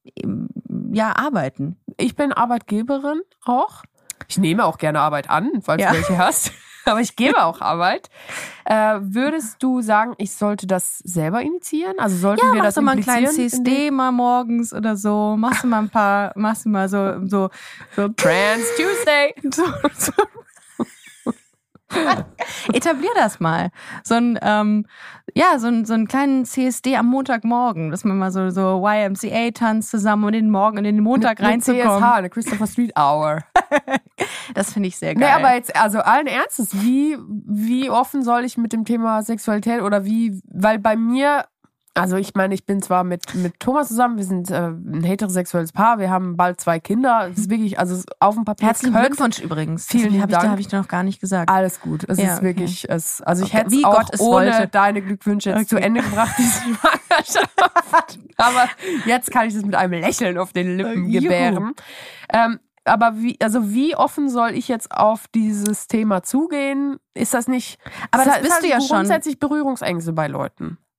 ja, arbeiten. Ich bin Arbeitgeberin auch. Ich nehme auch gerne Arbeit an, falls Ja. du welche hast. Aber ich gebe auch Arbeit. Äh, würdest du sagen, ich sollte das selber initiieren? Also sollten wir Machst das du mal einen kleinen implizieren C S in den- D mal morgens oder so. Machst du mal ein paar, machst du mal so, so, so Trans Tuesday. So, so. Etablier das mal. So ein, ähm, ja, so ein, so einen kleinen C S D am Montagmorgen, dass man mal so, so Y M C A tanzt zusammen und in den Morgen und in den Montag Eine C S reinzukommen. H, eine Christopher Street Hour. Das finde ich sehr Nee, geil. aber jetzt, also allen Ernstes, wie, wie offen soll ich mit dem Thema Sexualität oder wie, weil bei mir, also ich meine, ich bin zwar mit, mit Thomas zusammen, wir sind äh, ein heterosexuelles Paar, wir haben bald zwei Kinder, es ist wirklich, also auf dem Papier Herzlichen könnte- Glückwunsch übrigens. Vielen das habe ich, Dank. da habe ich dir noch gar nicht gesagt. Alles gut. Es Ja, ist wirklich, es, also ich Okay, hätte wie es auch Gott es ohne wollte. deine Glückwünsche jetzt Okay. zu Ende gebracht, diese Schwangerschaft. Aber jetzt kann ich das mit einem Lächeln auf den Lippen Juhu. gebären. Ähm, aber wie, also wie offen soll ich jetzt auf dieses Thema zugehen? Ist das nicht, Aber es das ist bist halt du ja schon. grundsätzlich Berührungsängste bei Leuten.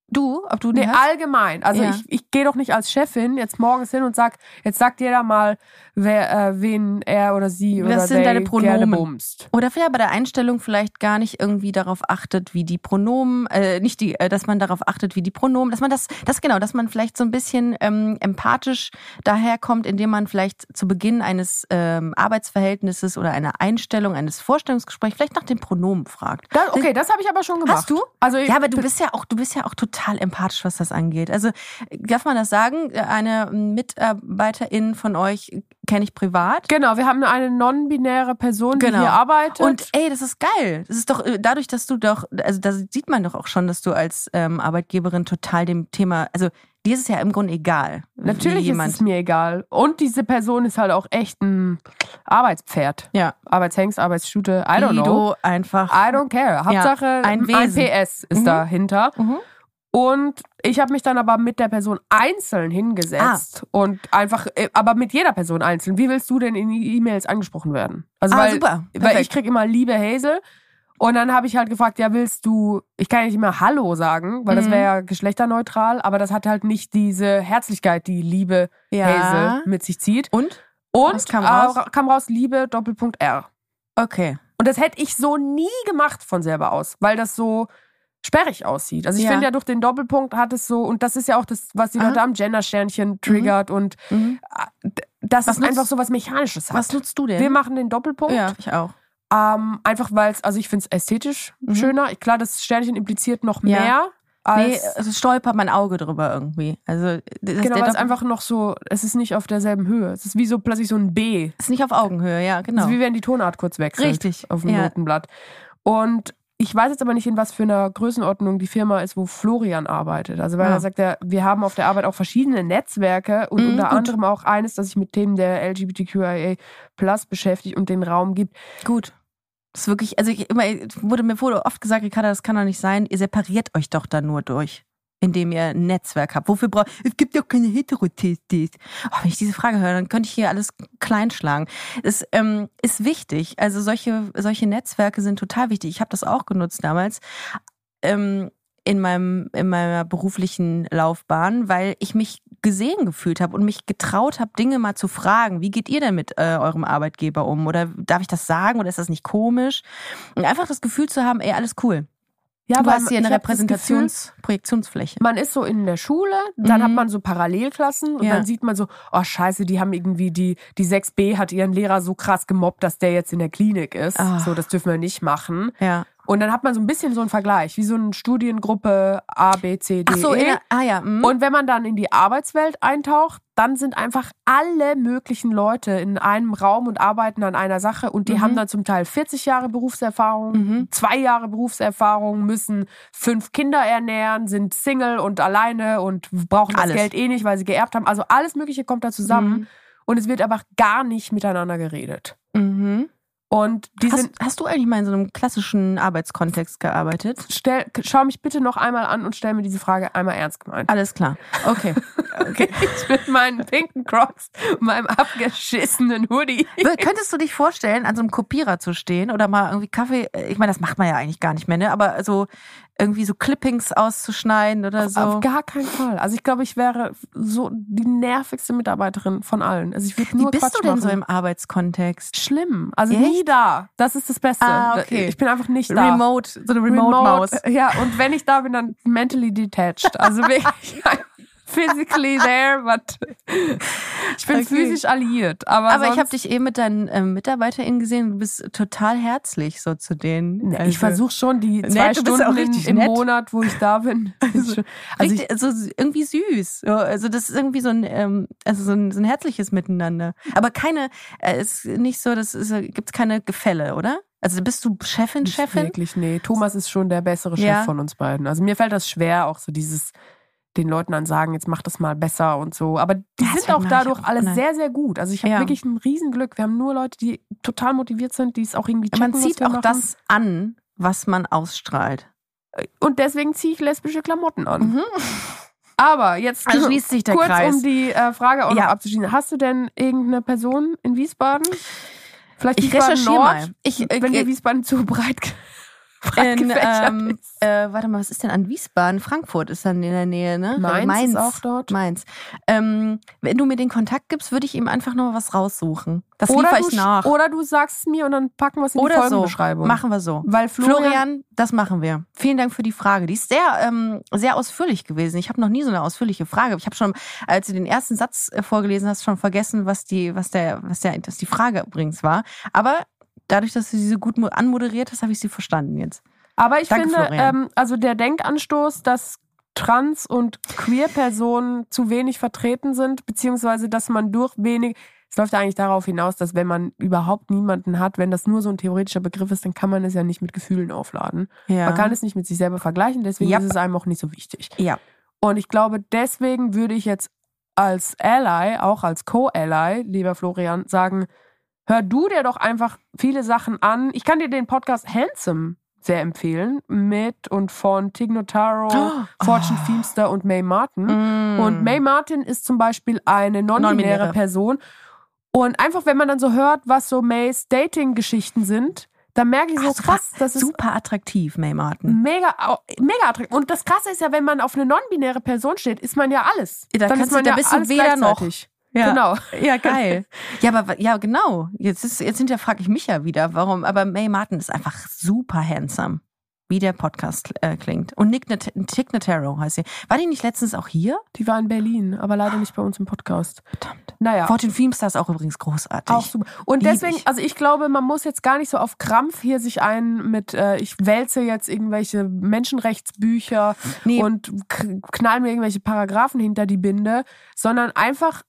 Du? Ob du die Nee, hast? allgemein. Also Ja. ich, ich gehe doch nicht als Chefin jetzt morgens hin und sag, jetzt sagt jeder mal, wer, äh, wen er oder sie Was oder sind they deine gerne Pronomen? bumst. Oder wer bei der Einstellung vielleicht gar nicht irgendwie darauf achtet, wie die Pronomen, äh, nicht die, äh, dass man darauf achtet, wie die Pronomen, dass man das, das genau, dass man vielleicht so ein bisschen ähm, empathisch daherkommt, indem man vielleicht zu Beginn eines ähm, Arbeitsverhältnisses oder einer Einstellung, eines Vorstellungsgesprächs vielleicht nach den Pronomen fragt. Das, okay, das habe ich aber schon gemacht. Hast du? Also ich, Ja, aber du bist ja auch, du bist ja auch total empathisch, was das angeht. Also darf man das sagen? Eine Mitarbeiterin von euch kenne ich privat. Genau, wir haben eine non-binäre Person, Genau. die hier arbeitet. Und ey, das ist geil. Das ist doch äh, dadurch, dass du doch, also da sieht man doch auch schon, dass du als ähm, Arbeitgeberin total dem Thema, also dir ist es ja im Grunde egal. natürlich wie jemand, ist es mir egal. Und diese Person ist halt auch echt ein Arbeitspferd. ja, Arbeitshengst, Arbeitsstute, I don't wie know. du einfach. I don't care. Hauptsache ein ein, Wesen. P S ist Mhm. dahinter. Mhm. Und ich habe mich dann aber mit der Person einzeln hingesetzt und einfach, äh, aber mit jeder Person einzeln. Wie willst du denn in E-Mails angesprochen werden? Also Ah, weil, super. weil Perfekt. ich krieg immer liebe Hazel und dann habe ich halt gefragt, ja willst du, ich kann ja nicht immer Hallo sagen, weil das Mhm. wäre ja geschlechterneutral, aber das hat halt nicht diese Herzlichkeit, die liebe Ja. Hazel mit sich zieht. Und? Und Was kam äh, raus? kam raus Liebe Doppelpunkt R. Okay. Und das hätte ich so nie gemacht von selber aus, weil das so sperrig aussieht. Also ich Ja. finde ja durch den Doppelpunkt hat es so, und das ist ja auch das, was die Aha. Leute am Gender-Sternchen triggert und Mhm. äh, das Was ist nutzt- einfach so was Mechanisches hat. Was nutzt du denn? Wir machen den Doppelpunkt, ja, ich auch. ähm, einfach weil es, also ich finde es ästhetisch Mhm. schöner. Klar, das Sternchen impliziert noch Ja. mehr. Nee, Als, es stolpert mein Auge drüber irgendwie. Also das, genau, der weil es Doppel- einfach noch so, es ist nicht auf derselben Höhe. Es ist wie so plötzlich so ein B. ist nicht auf Augenhöhe, ja, genau. Also wie wenn die Tonart kurz wechselt. Richtig, Auf dem ja. Notenblatt. Und ich weiß jetzt aber nicht, in was für einer Größenordnung die Firma ist, wo Florian arbeitet. Also weil Ah. er sagt, er, wir haben auf der Arbeit auch verschiedene Netzwerke und Mhm, unter gut. anderem auch eines, das sich mit Themen der L G B T Q I A plus beschäftigt und den Raum gibt. Gut. Das ist wirklich, also ich, immer, wurde mir wurde oft gesagt, Ricarda, das kann doch nicht sein, ihr separiert euch doch da nur durch, indem ihr ein Netzwerk habt. Wofür braucht, es gibt doch keine Heterotätis. Oh, wenn ich diese Frage höre, dann könnte ich hier alles kleinschlagen. Es ähm, ist wichtig, also solche, solche Netzwerke sind total wichtig. Ich habe das auch genutzt damals. Ähm, in meinem in meiner beruflichen Laufbahn, weil ich mich gesehen gefühlt habe und mich getraut habe, Dinge mal zu fragen. Wie geht ihr denn mit äh, eurem Arbeitgeber um? Oder darf ich das sagen oder ist das nicht komisch? Und einfach das Gefühl zu haben, ey, alles cool. Ja, Du weil hast hier ich eine hab das Repräsentations Projektionsfläche. Gefühl, man ist so in der Schule, dann Mhm. hat man so Parallelklassen und Ja. dann sieht man so, oh scheiße, die haben irgendwie, die, die sechs B hat ihren Lehrer so krass gemobbt, dass der jetzt in der Klinik ist. Ah. So, das dürfen wir nicht machen. Ja. Und dann hat man so ein bisschen so einen Vergleich, wie so eine Studiengruppe A, B, C, D, Ach so, E. in der, ah ja. mhm. Und wenn man dann in die Arbeitswelt eintaucht, dann sind einfach alle möglichen Leute in einem Raum und arbeiten an einer Sache und die Mhm. haben dann zum Teil vierzig Jahre Berufserfahrung, Mhm. zwei Jahre Berufserfahrung, müssen fünf Kinder ernähren, sind Single und alleine und brauchen das Alles. Geld eh nicht, weil sie geerbt haben. Also alles Mögliche kommt da zusammen Mhm. und es wird aber gar nicht miteinander geredet. Mhm. Und die Hast, sind, hast du eigentlich mal in so einem klassischen Arbeitskontext gearbeitet? stell, schau mich bitte noch einmal an und stell mir diese Frage einmal ernst gemeint. Alles klar. Okay. okay. Ich mit meinen pinken Crocs und meinem abgeschissenen Hoodie. Könntest du dich vorstellen, an so einem Kopierer zu stehen oder mal irgendwie Kaffee, ich meine, das macht man ja eigentlich gar nicht mehr, ne? Aber so irgendwie so Clippings auszuschneiden oder so. Auf gar keinen Fall. Also ich glaube, ich wäre so die nervigste Mitarbeiterin von allen. Also ich würde Wie nur bist Quatsch du denn machen. so im Arbeitskontext? Schlimm. Also Echt? nie da. Das ist das Beste. Ah, okay. Ich bin einfach nicht da. Remote, so eine Remote-Maus. Ja, und wenn ich da bin, dann mentally detached. Also wirklich physically there, but ich bin Okay. physisch alliiert. Aber, Aber ich sonst- habe dich eben mit deinen ähm, MitarbeiterInnen gesehen, du bist total herzlich so zu denen. Nee, Also- ich versuche schon die Nett, zwei du bist auch Stunden in, richtig im nett. Monat, wo ich da bin. Also, also ich, Richtig, also irgendwie süß. So, also das ist irgendwie so ein, ähm, also so ein, so ein herzliches Miteinander. Aber keine, äh, ist nicht so, das ist, gibt's keine Gefälle, oder? Also bist du Chefin, nicht Chefin? wirklich, nee. Thomas ist schon der bessere Chef Ja. von uns beiden. Also mir fällt das schwer, auch so dieses den Leuten dann sagen, jetzt mach das mal besser und so. Aber die Ja, sind deswegen auch mach ich dadurch auch. alle Nein. sehr, sehr gut. Also ich habe Ja. wirklich ein Riesenglück. Wir haben nur Leute, die total motiviert sind, die es auch irgendwie checken, Man was zieht wir auch machen. das an, was man ausstrahlt. Und deswegen ziehe ich lesbische Klamotten an. Mhm. Aber jetzt Also schließt sich der kurz, Kreis. um die äh, Frage auch Ja. noch abzuschließen. Hast du denn irgendeine Person in Wiesbaden? Vielleicht Ich Wiesbaden recherchiere Nord, mal. Ich, äh, wenn dir äh, Wiesbaden zu breit In, ähm, äh, warte mal, was ist denn an Wiesbaden? Frankfurt ist dann in der Nähe, ne? Mainz, Mainz ist auch dort. Mainz. Ähm, wenn du mir den Kontakt gibst, würde ich ihm einfach noch was raussuchen. Das oder liefere du, ich nach. Oder du sagst es mir und dann packen wir es in Oder die Folgenbeschreibung. So. Machen wir so. Weil Florian, Florian, das machen wir. Vielen Dank für die Frage. Die ist sehr, ähm, sehr ausführlich gewesen. Ich habe noch nie so eine ausführliche Frage. Ich habe schon, als du den ersten Satz vorgelesen hast, schon vergessen, was die, was der, was der, was die Frage übrigens war. Aber dadurch, dass du sie so gut anmoderiert hast, habe ich sie verstanden jetzt. Aber ich Danke, finde, ähm, also der Denkanstoß, dass Trans- und Queer-Personen zu wenig vertreten sind, beziehungsweise dass man durch wenig, es läuft ja eigentlich darauf hinaus, dass wenn man überhaupt niemanden hat, wenn das nur so ein theoretischer Begriff ist, dann kann man es ja nicht mit Gefühlen aufladen. Ja. Man kann es nicht mit sich selber vergleichen, deswegen yep. ist es einem auch nicht so wichtig. Ja. Und ich glaube, deswegen würde ich jetzt als Ally, auch als Co-Ally, lieber Florian, sagen, hör du dir doch einfach viele Sachen an. Ich kann dir den Podcast Handsome sehr empfehlen, mit und von Tig Notaro, oh. Fortune Feimster und Mae Martin. Mm. Und Mae Martin ist zum Beispiel eine non-binäre Person. Und einfach, wenn man dann so hört, was so Mays Dating-Geschichten sind, dann merke ich so, Ach, krass, das ist super attraktiv, Mae Martin. Mega, mega attraktiv. Und das Krasse ist ja, wenn man auf eine non-binäre Person steht, ist man ja alles. Da dann ist man du, da ja bist du weder noch. Ja. Genau. Ja, geil. Ja, aber ja, genau. Jetzt ist, jetzt hinterher frage ich mich ja wieder, warum. Aber Mae Martin ist einfach super handsome, wie der Podcast äh, klingt. Und Nick Nat- Tig Notaro heißt sie. War die nicht letztens auch hier? Die war in Berlin, aber leider nicht bei uns im Podcast. Verdammt. Naja. Fortune Feimster ist auch übrigens großartig. Auch super. Und Lieb deswegen, ich. also ich glaube, man muss jetzt gar nicht so auf Krampf hier sich ein mit, äh, ich wälze jetzt irgendwelche Menschenrechtsbücher nee. und k- knall mir irgendwelche Paragraphen hinter die Binde, sondern einfach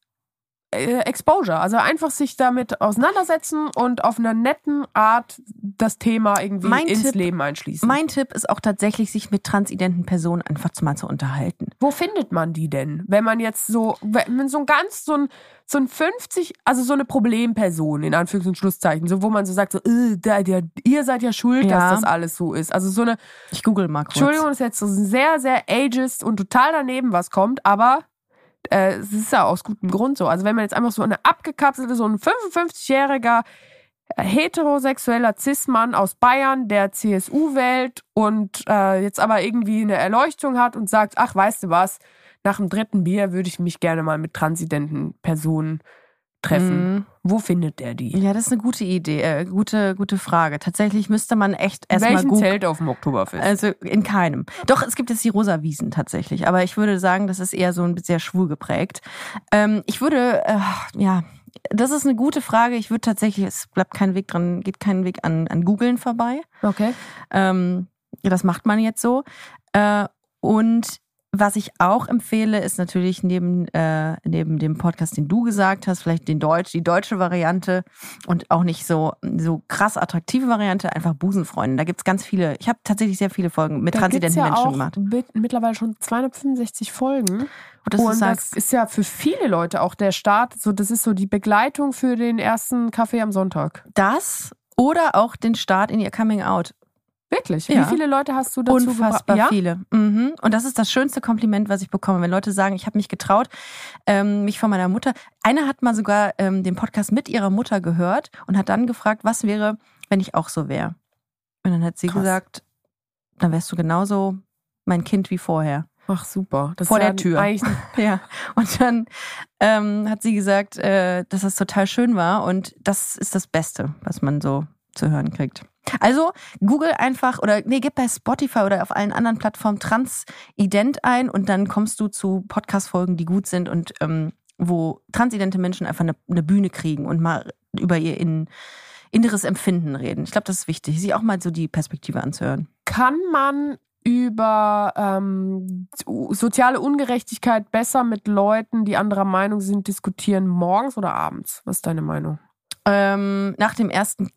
Exposure, also einfach sich damit auseinandersetzen und auf einer netten Art das Thema irgendwie mein ins Tipp, Leben einschließen. Mein Tipp ist auch tatsächlich, sich mit transidenten Personen einfach mal zu unterhalten. Wo findet man die denn? Wenn man jetzt so, wenn so ein ganz, so ein, so ein fünfzig, also so eine Problemperson, in Anführungs- und Schlusszeichen, so wo man so sagt, so, äh, der, der, ihr seid ja schuld, ja. dass das alles so ist. Also so eine, ich google mal kurz. Entschuldigung, ist jetzt so sehr, sehr ageist und total daneben was kommt, aber Äh, es ist ja aus gutem Grund so. Also wenn man jetzt einfach so eine abgekapselte, so ein fünfundfünfzigjähriger heterosexueller Cis-Mann aus Bayern, der C S U wählt und äh, jetzt aber irgendwie eine Erleuchtung hat und sagt, ach, weißt du was, nach dem dritten Bier würde ich mich gerne mal mit transidenten Personen treffen. Mhm. Wo findet der die? Ja, das ist eine gute Idee, äh, gute, gute Frage. Tatsächlich müsste man echt erstmal Welchen Google- Zelt auf dem Oktoberfest? Also in keinem. Doch, es gibt jetzt die Rosa Wiesen tatsächlich, aber ich würde sagen, das ist eher so ein sehr schwul geprägt. Ähm, ich würde, äh, ja, das ist eine gute Frage. Ich würde tatsächlich, es bleibt kein Weg dran, geht kein Weg an, an Googlen vorbei. Okay. Ähm, das macht man jetzt so. Äh, und was ich auch empfehle, ist natürlich neben, äh, neben dem Podcast, den du gesagt hast, vielleicht den Deutsch, die deutsche Variante und auch nicht so, so krass attraktive Variante, einfach Busenfreunde. Da gibt's ganz viele, ich habe tatsächlich sehr viele Folgen mit da transidenten ja Menschen auch gemacht. Mit, mittlerweile schon zweihundertfünfundsechzig Folgen. Und das, und ist, das ist ja für viele Leute auch der Start, so, das ist so die Begleitung für den ersten Kaffee am Sonntag. Das oder auch den Start in ihr Coming Out. Wirklich? Ja. Wie viele Leute hast du dazu Unfassbar gebra- ja? viele. Mhm. Und das ist das schönste Kompliment, was ich bekomme. Wenn Leute sagen, ich habe mich getraut, ähm, mich von meiner Mutter... Eine hat mal sogar ähm, den Podcast mit ihrer Mutter gehört und hat dann gefragt, was wäre, wenn ich auch so wäre. Und dann hat sie Krass. gesagt, dann wärst du genauso mein Kind wie vorher. Ach super. Das Vor ist ja der Tür. eigentlich- Ja. Und dann ähm, hat sie gesagt, äh, dass das total schön war und das ist das Beste, was man so zu hören kriegt. Also google einfach oder nee, gib bei Spotify oder auf allen anderen Plattformen Transident ein und dann kommst du zu Podcast-Folgen, die gut sind und ähm, wo transidente Menschen einfach eine, eine Bühne kriegen und mal über ihr in, inneres Empfinden reden. Ich glaube, das ist wichtig, sich auch mal so die Perspektive anzuhören. Kann man über ähm, soziale Ungerechtigkeit besser mit Leuten, die anderer Meinung sind, diskutieren, morgens oder abends? Was ist deine Meinung? Ähm, nach dem ersten...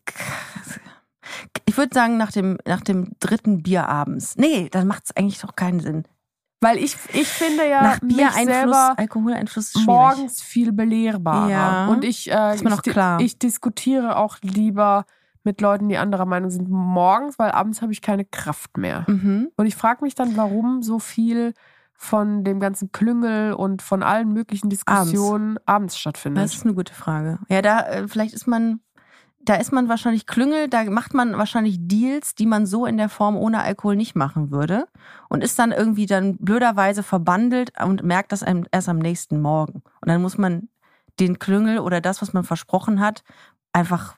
Ich würde sagen, nach dem, nach dem dritten Bier abends. Nee, dann macht es eigentlich doch keinen Sinn. Weil ich, ich finde ja Nach mich Biereinfluss, selber Alkoholeinfluss ist schwierig. morgens viel belehrbarer. Ja, und ich, äh, ist mir ich, noch klar. ich diskutiere auch lieber mit Leuten, die anderer Meinung sind, morgens, weil abends habe ich keine Kraft mehr. Mhm. Und ich frage mich dann, warum so viel von dem ganzen Klüngel und von allen möglichen Diskussionen abends, abends stattfindet. Das ist eine gute Frage. Ja, da äh, vielleicht ist man da ist man wahrscheinlich Klüngel, da macht man wahrscheinlich Deals, die man so in der Form ohne Alkohol nicht machen würde und ist dann irgendwie dann blöderweise verbandelt und merkt das einem erst am nächsten Morgen. Und dann muss man den Klüngel oder das, was man versprochen hat, einfach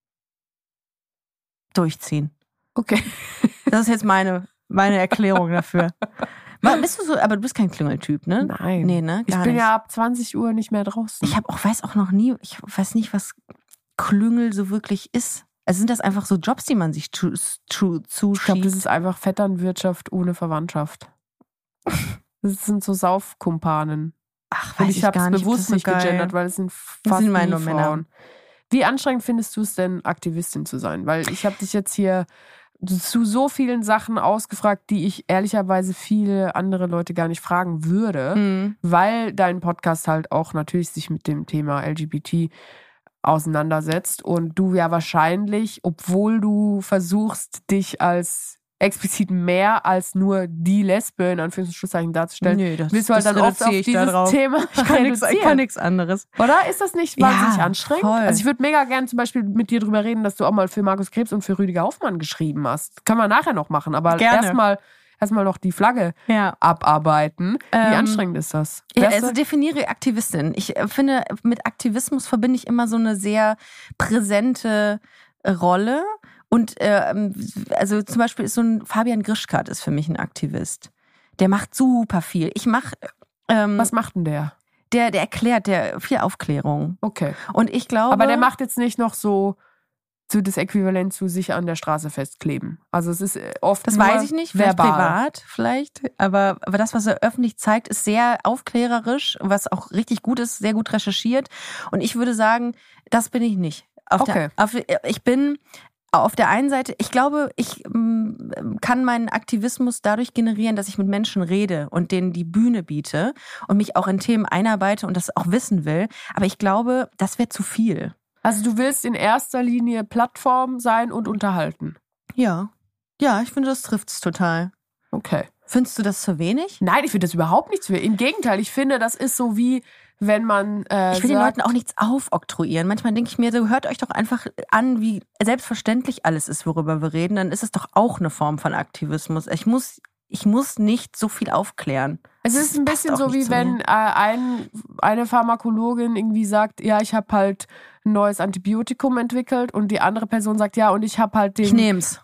durchziehen. Okay. Das ist jetzt meine, meine Erklärung dafür. Bist du so, aber du bist kein Klüngeltyp, ne? Nein. Nee, ne? Ich Gar bin nicht. ja ab zwanzig Uhr nicht mehr draußen. Ich habe auch, weiß auch noch nie, ich weiß nicht, was Klüngel so wirklich ist. Also sind das einfach so Jobs, die man sich zu, zu, zuschiebt? Ich glaube, das ist einfach Vetternwirtschaft ohne Verwandtschaft. Das sind so Saufkumpanen. Ach, Und weiß ich habe es gar nicht, ob bewusst das so nicht geil. gegendert, weil es sind Das fast sind meine nie Männer. Frauen. Wie anstrengend findest du es denn, Aktivistin zu sein? Weil ich habe dich jetzt hier zu so vielen Sachen ausgefragt, die ich ehrlicherweise viele andere Leute gar nicht fragen würde, Mhm. weil dein Podcast halt auch natürlich sich mit dem Thema L G B T auseinandersetzt und du ja wahrscheinlich, obwohl du versuchst, dich als explizit mehr als nur die Lesbe in Anführungszeichen darzustellen, Nö, das, willst du halt das dann oft auf reduziere ich da dieses drauf. Thema Ich kann nichts ich kann reduzieren. nichts anderes. Oder? Ist das nicht Ja, wahnsinnig anstrengend? voll. Also ich würde mega gerne zum Beispiel mit dir drüber reden, dass du auch mal für Markus Krebs und für Rüdiger Hoffmann geschrieben hast. Können wir nachher noch machen, aber Gerne. erstmal erstmal noch die Flagge Ja. abarbeiten. Ähm, Wie anstrengend ist das? Ja, Wärst also du- definiere Aktivistin. Ich äh, finde, mit Aktivismus verbinde ich immer so eine sehr präsente äh, Rolle. Und ähm, also zum Beispiel ist so ein Fabian Grischkat ist für mich ein Aktivist. Der macht super viel. Ich mache ähm, Was macht denn der? der, der erklärt, der viel Aufklärung. Okay. Und ich glaube, Aber der macht jetzt nicht noch so, so das Äquivalent zu sich an der Straße festkleben. Also es ist äh, oft das nur weiß ich nicht, vielleicht verbal. privat, vielleicht. Aber, aber das, was er öffentlich zeigt, ist sehr aufklärerisch, was auch richtig gut ist, sehr gut recherchiert. Und ich würde sagen, das bin ich nicht. Auf Okay. Der, auf, ich bin auf der einen Seite, ich glaube, ich ähm, kann meinen Aktivismus dadurch generieren, dass ich mit Menschen rede und denen die Bühne biete und mich auch in Themen einarbeite und das auch wissen will. Aber ich glaube, das wäre zu viel. Also du willst in erster Linie Plattform sein und unterhalten. Ja. Ja, ich finde, das trifft es total. Okay. Findest du das zu wenig? Nein, ich finde das überhaupt nicht zu viel. Im Gegenteil, ich finde, das ist so wie, wenn man äh, Ich will den sagt, Leuten auch nichts aufoktroyieren. Manchmal denke ich mir, so hört euch doch einfach an, wie selbstverständlich alles ist, worüber wir reden. Dann ist es doch auch eine Form von Aktivismus. Ich muss, ich muss nicht so viel aufklären. es ist ein Das bisschen passt auch so, wie nicht zu wenn mir. äh, ein, eine Pharmakologin irgendwie sagt, ja, ich habe halt ein neues Antibiotikum entwickelt und die andere Person sagt, ja, und ich habe halt den... Ich nehm's.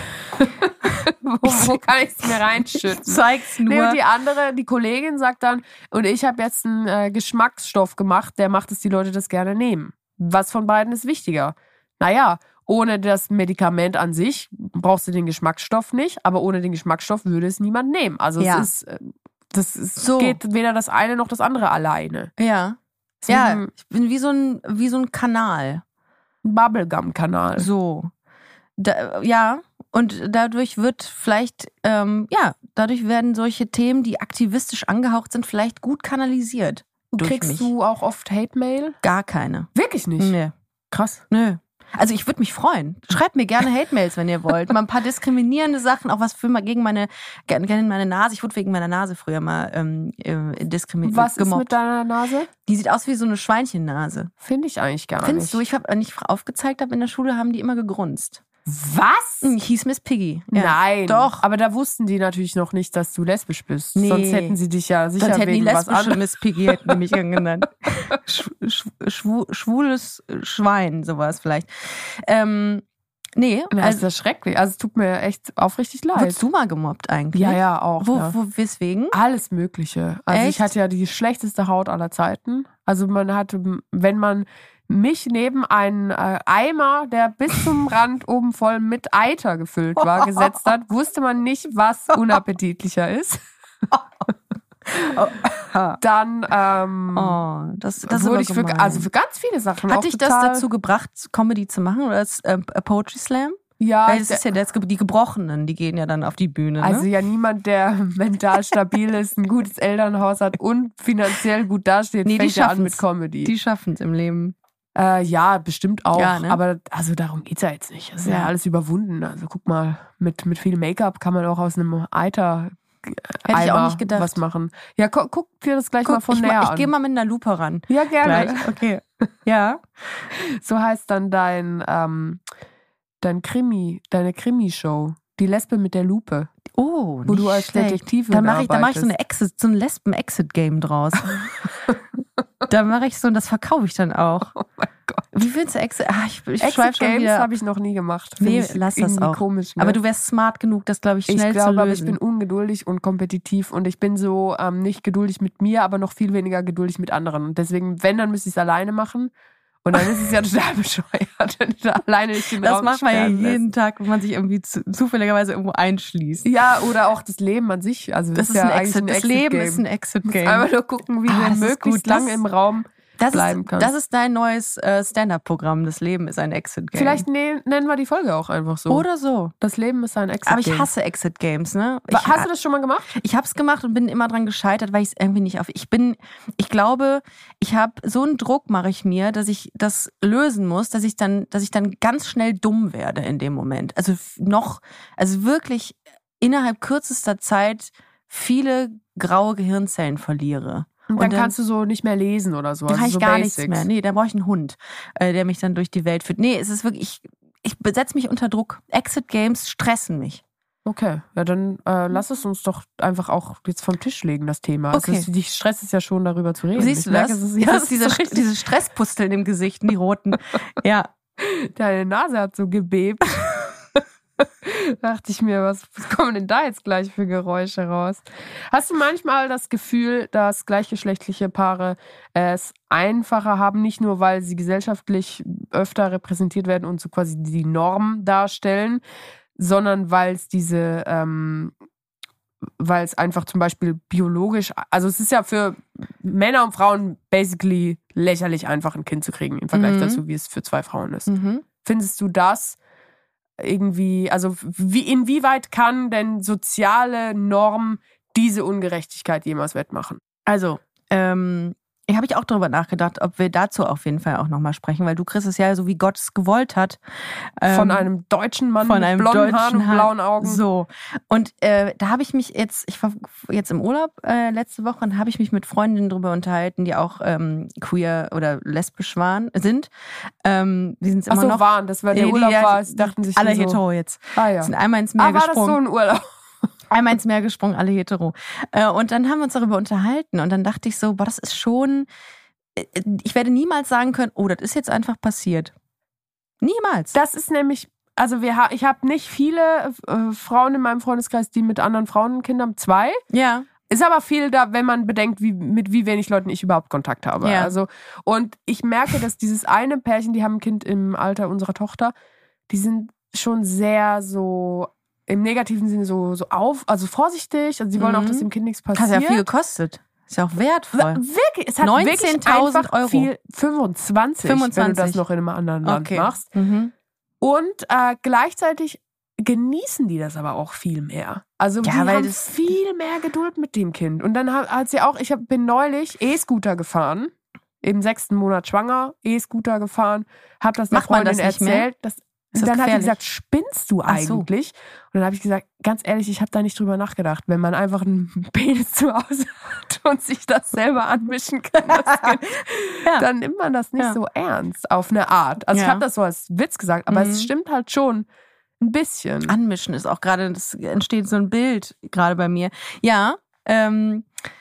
wo, wo kann ich es mir reinschütten? Zeig's nur. Nee, und die andere, die Kollegin sagt dann, und ich habe jetzt einen äh, Geschmacksstoff gemacht, der macht, dass die Leute das gerne nehmen. Was von beiden ist wichtiger? Naja, ohne das Medikament an sich brauchst du den Geschmacksstoff nicht, aber ohne den Geschmacksstoff würde es niemand nehmen. Also Ja. es ist, äh, das ist, So. geht weder das eine noch das andere alleine. Ja. Es ist Ja, ein ich bin wie so ein, wie so ein Kanal. Bubblegum-Kanal. So. Da, ja. Und dadurch wird vielleicht, ähm, ja, dadurch werden solche Themen, die aktivistisch angehaucht sind, vielleicht gut kanalisiert. durch Kriegst mich. du auch oft Hate-Mail? Gar keine. Wirklich nicht? Nee. Krass. Nö. Also ich würde mich freuen. Schreibt mir gerne Hate-Mails, wenn ihr wollt. Mal ein paar diskriminierende Sachen, auch was für mal gegen meine, gerne gegen meine Nase. Ich wurde wegen meiner Nase früher mal ähm, äh, diskriminiert. Was ist gemobbt. mit deiner Nase? Die sieht aus wie so eine Schweinchennase. Finde ich eigentlich gar Findest nicht. du? Ich hab, wenn ich aufgezeigt habe in der Schule, haben die immer gegrunzt. Was? Ich hieß Miss Piggy. Ja. Nein. Doch. Aber da wussten die natürlich noch nicht, dass du lesbisch bist. Nee. Sonst hätten sie dich ja sicher Sonst hätten die wegen was lesbische anderes. Miss Piggy hätten die mich genannt. Sch, sch, schwu, schwules Schwein, sowas vielleicht. Ähm, nee, Ja, ist also das schrecklich. Also es tut mir echt aufrichtig leid. wurdest du mal gemobbt eigentlich? Ja, ja, auch. Wo, ja. wo, weswegen? Alles Mögliche. Also Echt? ich hatte ja die schlechteste Haut aller Zeiten. Also man hatte, wenn man mich neben einen äh, Eimer, der bis zum Rand oben voll mit Eiter gefüllt war, gesetzt hat, wusste man nicht, was unappetitlicher ist. Dann ähm, Oh, das, das ist wurde aber ich für, gemein. also für ganz viele Sachen auch Hat dich das total, dazu gebracht, Comedy zu machen oder als äh, Poetry Slam? Ja, Weil das ist ja das, die Gebrochenen, die gehen ja dann auf die Bühne. Ne? also ja niemand, der mental stabil ist, ein gutes Elternhaus hat und finanziell gut dasteht, Nee, die fängt ja an schaffen's. mit Comedy. die schaffen es im Leben. Äh, ja, bestimmt auch. Ja, ne? Aber also darum geht's ja jetzt nicht. Das ist ja, Ja. alles überwunden. Also guck mal, mit, mit viel Make-up kann man auch aus einem Eiter Hätte ich auch nicht gedacht. was machen. Ja, guck, guck dir das gleich Guck, mal von ich, näher ich an. Ich gehe mal mit einer Lupe ran. Ja, gerne. Gleich. Okay. Ja. So heißt dann dein, ähm, dein Krimi, deine Krimi-Show. Die Lesbe mit der Lupe. Oh, Wo nicht du als schlecht. Detektivin Da mache ich, da mach ich so arbeitest. eine Exit, so ein Lesben-Exit-Game draus. Da mache ich so und das verkaufe ich dann auch. Oh mein Gott. Wie findest du Exit? Ah, ich ich Exit schweife schon Games wieder. habe ich noch nie gemacht. Find Nee, ich lass das irgendwie auch. Komisch, ne? Aber du wärst smart genug, das, glaube ich, schnell Ich glaube, zu aber ich lösen. bin ungeduldig und kompetitiv und ich bin so ähm, nicht geduldig mit mir, aber noch viel weniger geduldig mit anderen. Und deswegen, wenn, dann müsste ich es alleine machen. Und dann ist es ja total bescheuert, wenn du da alleine nicht den das Raum macht man ja sperren lässt. jeden Tag, wenn man sich irgendwie zu, zufälligerweise irgendwo einschließt. Ja, oder auch das Leben an sich. Also Das ist ja ein eigentlich Exit. ein Das Exit-Game. Leben ist ein Du musst Exit-Game. einfach nur gucken, wie Ah, du das ist möglichst gut. Das- lange im Raum Das bleiben ist, kannst. das ist dein neues äh, Stand-Up-Programm. Das Leben ist ein Exit-Game. Vielleicht ne, nennen wir die Folge auch einfach so. Oder so. Das Leben ist ein Exit-Game. Aber ich hasse Exit-Games, ne? Ich, Hast du das schon mal gemacht? Ich habe es gemacht und bin immer dran gescheitert, weil ich es irgendwie nicht auf. Ich bin, ich glaube, ich habe so einen Druck mache ich mir, dass ich das lösen muss, dass ich dann, dass ich dann ganz schnell dumm werde in dem Moment. Also f- noch, also wirklich innerhalb kürzester Zeit viele graue Gehirnzellen verliere. Und dann, dann- kannst du so nicht mehr lesen oder so. Da Also kann ich so gar Basics. nichts mehr. Nee, da brauche ich einen Hund, äh, der mich dann durch die Welt führt. Nee, es ist wirklich, ich, ich setze mich unter Druck. Exit-Games stressen mich. Okay, ja dann äh, lass es uns doch einfach auch jetzt vom Tisch legen, das Thema. Okay. Es ist, dich stresst es ja schon, darüber zu reden. Siehst Ich du merke, das? Es ist, Ja, ja, das ist diese, so richtig- diese Stresspusteln im Gesicht, die roten. Ja. Deine Nase hat so gebebt. Dachte ich mir, was, was kommen denn da jetzt gleich für Geräusche raus? Hast du manchmal das Gefühl, dass gleichgeschlechtliche Paare es einfacher haben, nicht nur, weil sie gesellschaftlich öfter repräsentiert werden und so quasi die Norm darstellen, sondern weil es diese, ähm, weil es einfach zum Beispiel biologisch, also es ist ja für Männer und Frauen basically lächerlich einfach ein Kind zu kriegen im Vergleich Mhm. dazu, wie es für zwei Frauen ist. Mhm. Findest du das irgendwie, also wie, inwieweit kann denn soziale Norm diese Ungerechtigkeit jemals wettmachen? Also, ähm, habe ich auch darüber nachgedacht, ob wir dazu auf jeden Fall auch nochmal sprechen, weil du kriegst es ja so, wie Gott es gewollt hat. Ähm, Von einem deutschen Mann von mit einem blonden deutschen Haaren und Haar- blauen Augen. So. Und äh, da habe ich mich jetzt, ich war jetzt im Urlaub äh, letzte Woche und habe ich mich mit Freundinnen drüber unterhalten, die auch ähm, queer oder lesbisch waren, sind. Ähm, die sind Ach immer so, noch. waren, das war der Nee, die- Urlaub die- war, es dachten sich alle die so, hetero jetzt. Ah ja. Sind einmal ins Meer Ah, war das gesprungen. so ein Urlaub? Einmal ins Meer gesprungen, alle hetero. Äh, Und dann haben wir uns darüber unterhalten und dann dachte ich so, boah, das ist schon, ich werde niemals sagen können, oh, das ist jetzt einfach passiert. Niemals. Das ist nämlich, also wir, ha- ich habe nicht viele äh, Frauen in meinem Freundeskreis, die mit anderen Frauen Kinder haben. Zwei. Ja. Ist aber viel da, wenn man bedenkt, wie, mit wie wenig Leuten ich überhaupt Kontakt habe. Ja. Also, und ich merke, dass dieses eine Pärchen, die haben ein Kind im Alter unserer Tochter, die sind schon sehr so im negativen Sinne so, so auf, also vorsichtig. Also sie wollen Mhm. auch, dass dem Kind nichts Hat passiert. ja viel gekostet. Ist ja auch wertvoll. Wirklich, es hat wirklich neunzehntausend einfach Euro. viel, fünfundzwanzig, wenn du fünfundzwanzig. das noch in einem anderen Land Okay. machst. Mhm. Und äh, gleichzeitig genießen die das aber auch viel mehr. Also Ja, die weil haben das- viel mehr Geduld mit dem Kind. Und dann hat, hat sie auch, ich hab, bin neulich E-Scooter gefahren, im sechsten Monat schwanger, E-Scooter gefahren, hab das der Macht man Freundin das nicht mehr? erzählt. Das, Ist das dann hat die gefährlich? gesagt, spinnst du Ach so. eigentlich? Und dann habe ich gesagt, ganz ehrlich, ich habe da nicht drüber nachgedacht. Wenn man einfach einen Penis zu Hause hat und sich das selber anmischen kann, das Kind, Ja. dann nimmt man das nicht Ja. so ernst, auf eine Art. Also ich Ja. habe das so als Witz gesagt, aber Mhm. es stimmt halt schon ein bisschen. Anmischen ist auch gerade, das entsteht so ein Bild gerade bei mir. Ja, ähm,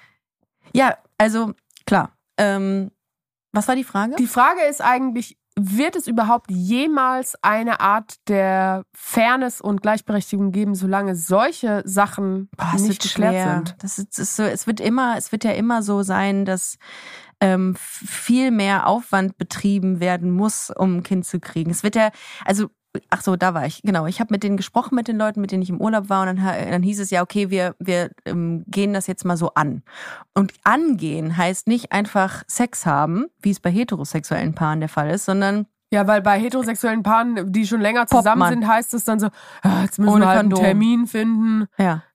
ja, also klar. Ähm, was war die Frage? Die Frage ist eigentlich, wird es überhaupt jemals eine Art der Fairness und Gleichberechtigung geben, solange solche Sachen Boah, es nicht wird geklärt schwer. sind? Das ist, ist so, es wird immer, es wird ja immer so sein, dass ähm, viel mehr Aufwand betrieben werden muss, um ein Kind zu kriegen. Es wird ja, also ach so, da war ich, genau. Ich habe mit denen gesprochen, mit den Leuten, mit denen ich im Urlaub war, und dann, ha- dann hieß es ja, okay, wir, wir ähm, gehen das jetzt mal so an. Und angehen heißt nicht einfach Sex haben, wie es bei heterosexuellen Paaren der Fall ist, sondern Ja, weil bei heterosexuellen Paaren, die schon länger zusammen Popmann. sind, heißt es dann so, ah, jetzt müssen Ohne wir halt einen Kondom. Termin finden. ja.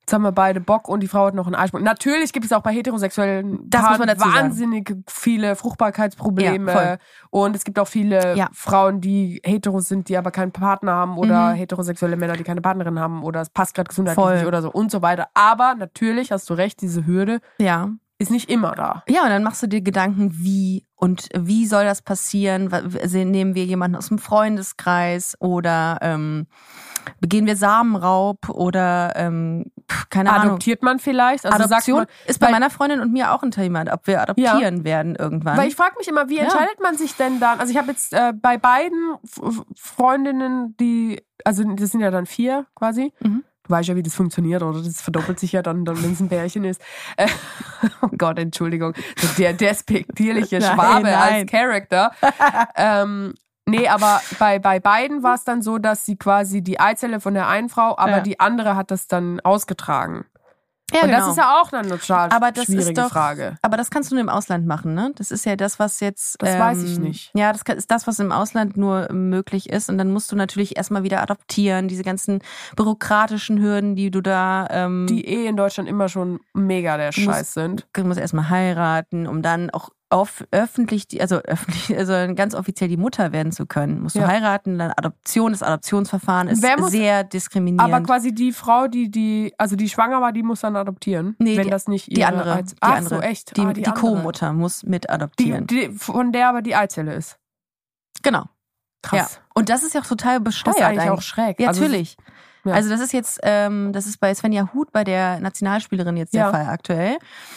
jetzt haben wir beide Bock und die Frau hat noch einen Eisprung. Natürlich gibt es auch bei heterosexuellen das muss man dazu wahnsinnig sagen. viele Fruchtbarkeitsprobleme. Ja, und es gibt auch viele ja. Frauen, die heteros sind, die aber keinen Partner haben oder mhm. heterosexuelle Männer, die keine Partnerin haben oder es passt gerade gesundheitlich Voll. nicht oder so und so weiter. Aber natürlich hast du recht, diese Hürde ja. ist nicht immer da. Ja, und dann machst du dir Gedanken, wie und wie soll das passieren? Nehmen wir jemanden aus dem Freundeskreis oder ähm, begehen wir Samenraub oder ähm, keine Ahnung. Adoptiert man vielleicht? Also Adoption sagt man, ist bei weil, meiner Freundin und mir auch ein Thema, ob wir adoptieren ja. werden irgendwann. Weil ich frage mich immer, wie ja. entscheidet man sich denn dann? Also ich habe jetzt äh, bei beiden F- Freundinnen, die, also das sind ja dann vier quasi. Mhm. Du weißt ja, wie das funktioniert, oder? Das verdoppelt sich ja dann, dann wenn es ein Pärchen ist. Äh, oh Gott, Entschuldigung. Der despektierliche nein, Schwabe nein. als Charakter. ähm, nee, aber bei, bei beiden war es dann so, dass sie quasi die Eizelle von der einen Frau, aber ja. die andere hat das dann ausgetragen. Ja, und genau. das ist ja auch eine total aber das schwierige ist doch, Frage. Aber das kannst du nur im Ausland machen, ne? Das ist ja das, was jetzt... Das ähm, weiß ich nicht. Ja, das ist das, was im Ausland nur möglich ist. Und dann musst du natürlich erstmal wieder adoptieren. Diese ganzen bürokratischen Hürden, die du da... Ähm, die eh in Deutschland immer schon mega der Scheiß musst, sind. Du musst erstmal heiraten, um dann auch auf öffentlich, die, also öffentlich, also ganz offiziell die Mutter werden zu können. Musst du ja. heiraten, dann Adoption, das Adoptionsverfahren ist muss, sehr diskriminierend. Aber quasi die Frau, die, die, also die schwanger war, die muss dann adoptieren. Nee, wenn die, das nicht ihre die andere, Eiz- die Ach andere. so, echt? Die, ah, die, die die Co-Mutter muss mit adoptieren. Die, die, von der aber die Eizelle ist. Genau. Krass. Ja. Und das ist ja auch total besteuert. Das ist eigentlich eigentlich. auch schräg. Ja, Also, natürlich. ja. Also das ist jetzt, ähm, das ist bei Svenja Huth, bei der Nationalspielerin jetzt der Ja. Fall aktuell.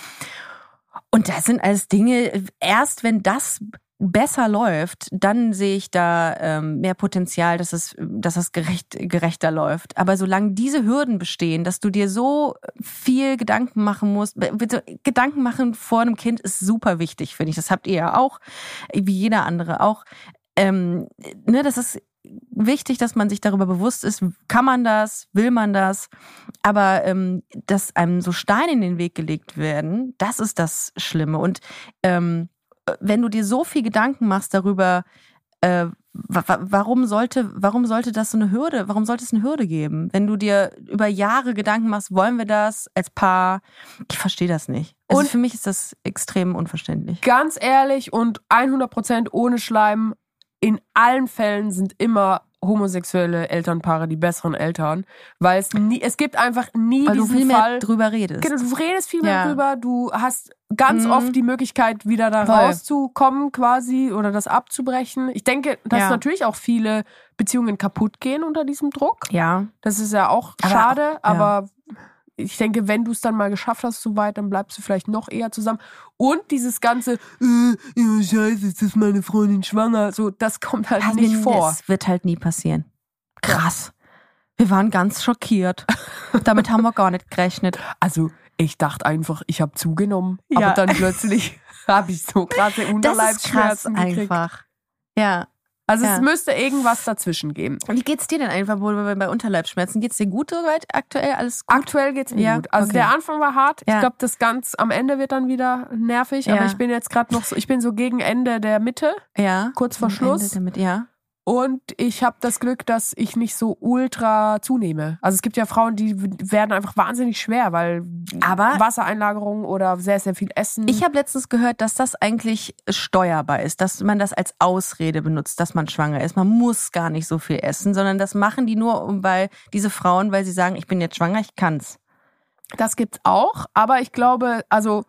Und das sind alles Dinge, erst wenn das besser läuft, dann sehe ich da ähm, mehr Potenzial, dass es, dass es gerecht, gerechter läuft. Aber solange diese Hürden bestehen, dass du dir so viel Gedanken machen musst, Gedanken machen vor einem Kind ist super wichtig, finde ich. Das habt ihr ja auch, wie jeder andere auch. Ähm, ne, das ist wichtig, dass man sich darüber bewusst ist, kann man das, will man das, aber ähm, dass einem so Steine in den Weg gelegt werden, das ist das Schlimme. Und ähm, wenn du dir so viel Gedanken machst darüber, äh, wa- warum sollte, warum sollte das so eine Hürde, warum sollte es eine Hürde geben? Wenn du dir über Jahre Gedanken machst, wollen wir das als Paar? Ich verstehe das nicht. Also Und für mich ist das extrem unverständlich. Ganz ehrlich und hundert Prozent ohne Schleim, in allen Fällen sind immer homosexuelle Elternpaare die besseren Eltern, weil es nie, es gibt einfach nie Weil du diesen viel mehr Fall. drüber redest. Genau, du redest viel mehr Ja. drüber, du hast ganz Mhm. oft die Möglichkeit, wieder da Voll. rauszukommen quasi oder das abzubrechen. Ich denke, dass Ja. natürlich auch viele Beziehungen kaputt gehen unter diesem Druck. Ja. Das ist ja auch Aber schade, auch- ja. aber ich denke, wenn du es dann mal geschafft hast, so weit, dann bleibst du vielleicht noch eher zusammen. Und dieses ganze, äh, ja, scheiße, jetzt ist meine Freundin schwanger, so, das kommt halt Das nicht vor. Das wird halt nie passieren. Krass. Wir waren ganz schockiert. Damit haben wir gar nicht gerechnet. Also, ich dachte einfach, ich habe zugenommen, Ja. aber dann plötzlich habe ich so krasse Das ist krass Unterleibsschmerzen gekriegt. einfach. Ja. Also Ja. es müsste irgendwas dazwischen geben. Wie geht's dir denn einfach wo wir bei Unterleibsschmerzen? Geht's dir gut soweit aktuell? Alles gut? Aktuell geht's mir Ja, gut. Also okay. der Anfang war hart. Ja. Ich glaube, das ganz am Ende wird dann wieder nervig. Ja. Aber ich bin jetzt gerade noch so, ich bin so gegen Ende der Mitte. Ja. Kurz vor Am Schluss. Ende Damit, ja. Und ich habe das Glück, dass ich nicht so ultra zunehme. Also es gibt ja Frauen, die werden einfach wahnsinnig schwer, weil Aber- Wassereinlagerung oder sehr, sehr viel Essen. Ich habe letztens gehört, dass das eigentlich steuerbar ist, dass man das als Ausrede benutzt, dass man schwanger ist. Man muss gar nicht so viel essen, sondern das machen die nur, um, weil diese Frauen, weil sie sagen, ich bin jetzt schwanger, ich kann's. Das gibt's auch, aber ich glaube, also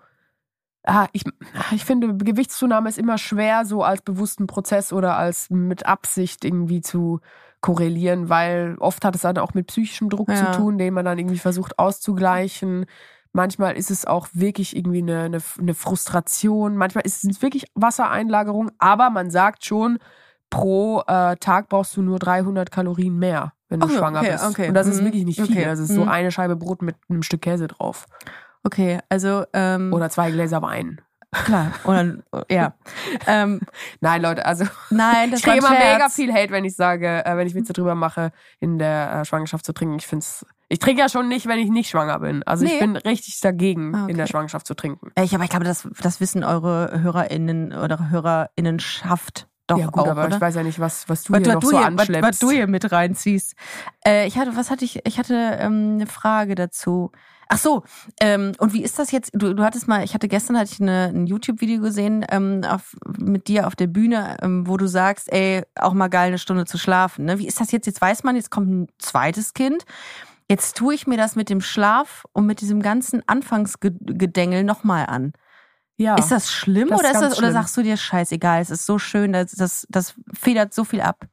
ah, ich, ich finde, Gewichtszunahme ist immer schwer, so als bewussten Prozess oder als mit Absicht irgendwie zu korrelieren, weil oft hat es dann auch mit psychischem Druck Ja. zu tun, den man dann irgendwie versucht auszugleichen. Manchmal ist es auch wirklich irgendwie eine, eine, eine Frustration. Manchmal ist es wirklich Wassereinlagerung, aber man sagt schon, pro äh, Tag brauchst du nur dreihundert Kalorien mehr, wenn du Ach ja, schwanger okay, bist. okay. Und das ist Mhm. wirklich nicht viel. Okay. Das ist so Mhm. eine Scheibe Brot mit einem Stück Käse drauf. Okay, also ähm, Oder zwei Gläser Wein. klar, oder ja. ähm, Nein, Leute, also nein, das ich kriege war ein immer Scherz. mega viel Hate, wenn ich sage, äh, wenn ich Witze drüber mache, in der äh, Schwangerschaft zu trinken. Ich find's, ich trinke ja schon nicht, wenn ich nicht schwanger bin. Also Nee. ich bin richtig dagegen, Ah, okay. in der Schwangerschaft zu trinken. Ich, aber ich glaube, das, das wissen eure HörerInnen oder HörerInnenschaft doch ja gut, auch, aber oder? ich weiß ja nicht, was, was du was, hier was, noch du so hier, was, anschleppst. was du hier mit reinziehst. Äh, ich hatte, was hatte ich? Ich hatte ähm, eine Frage dazu. Ach so, ähm, und wie ist das jetzt? Du, du hattest mal, ich hatte gestern hatte ich eine, ein YouTube-Video gesehen ähm, auf, mit dir auf der Bühne, ähm, wo du sagst, ey, auch mal geil eine Stunde zu schlafen. Ne? Wie ist das jetzt? Jetzt weiß man, jetzt kommt ein zweites Kind. Jetzt tue ich mir das mit dem Schlaf und mit diesem ganzen Anfangsgedängel nochmal an. Ja. Ist das schlimm das oder ist ist das ganz oder schlimm. sagst du dir scheißegal? Es ist so schön, das, das, das federt so viel ab.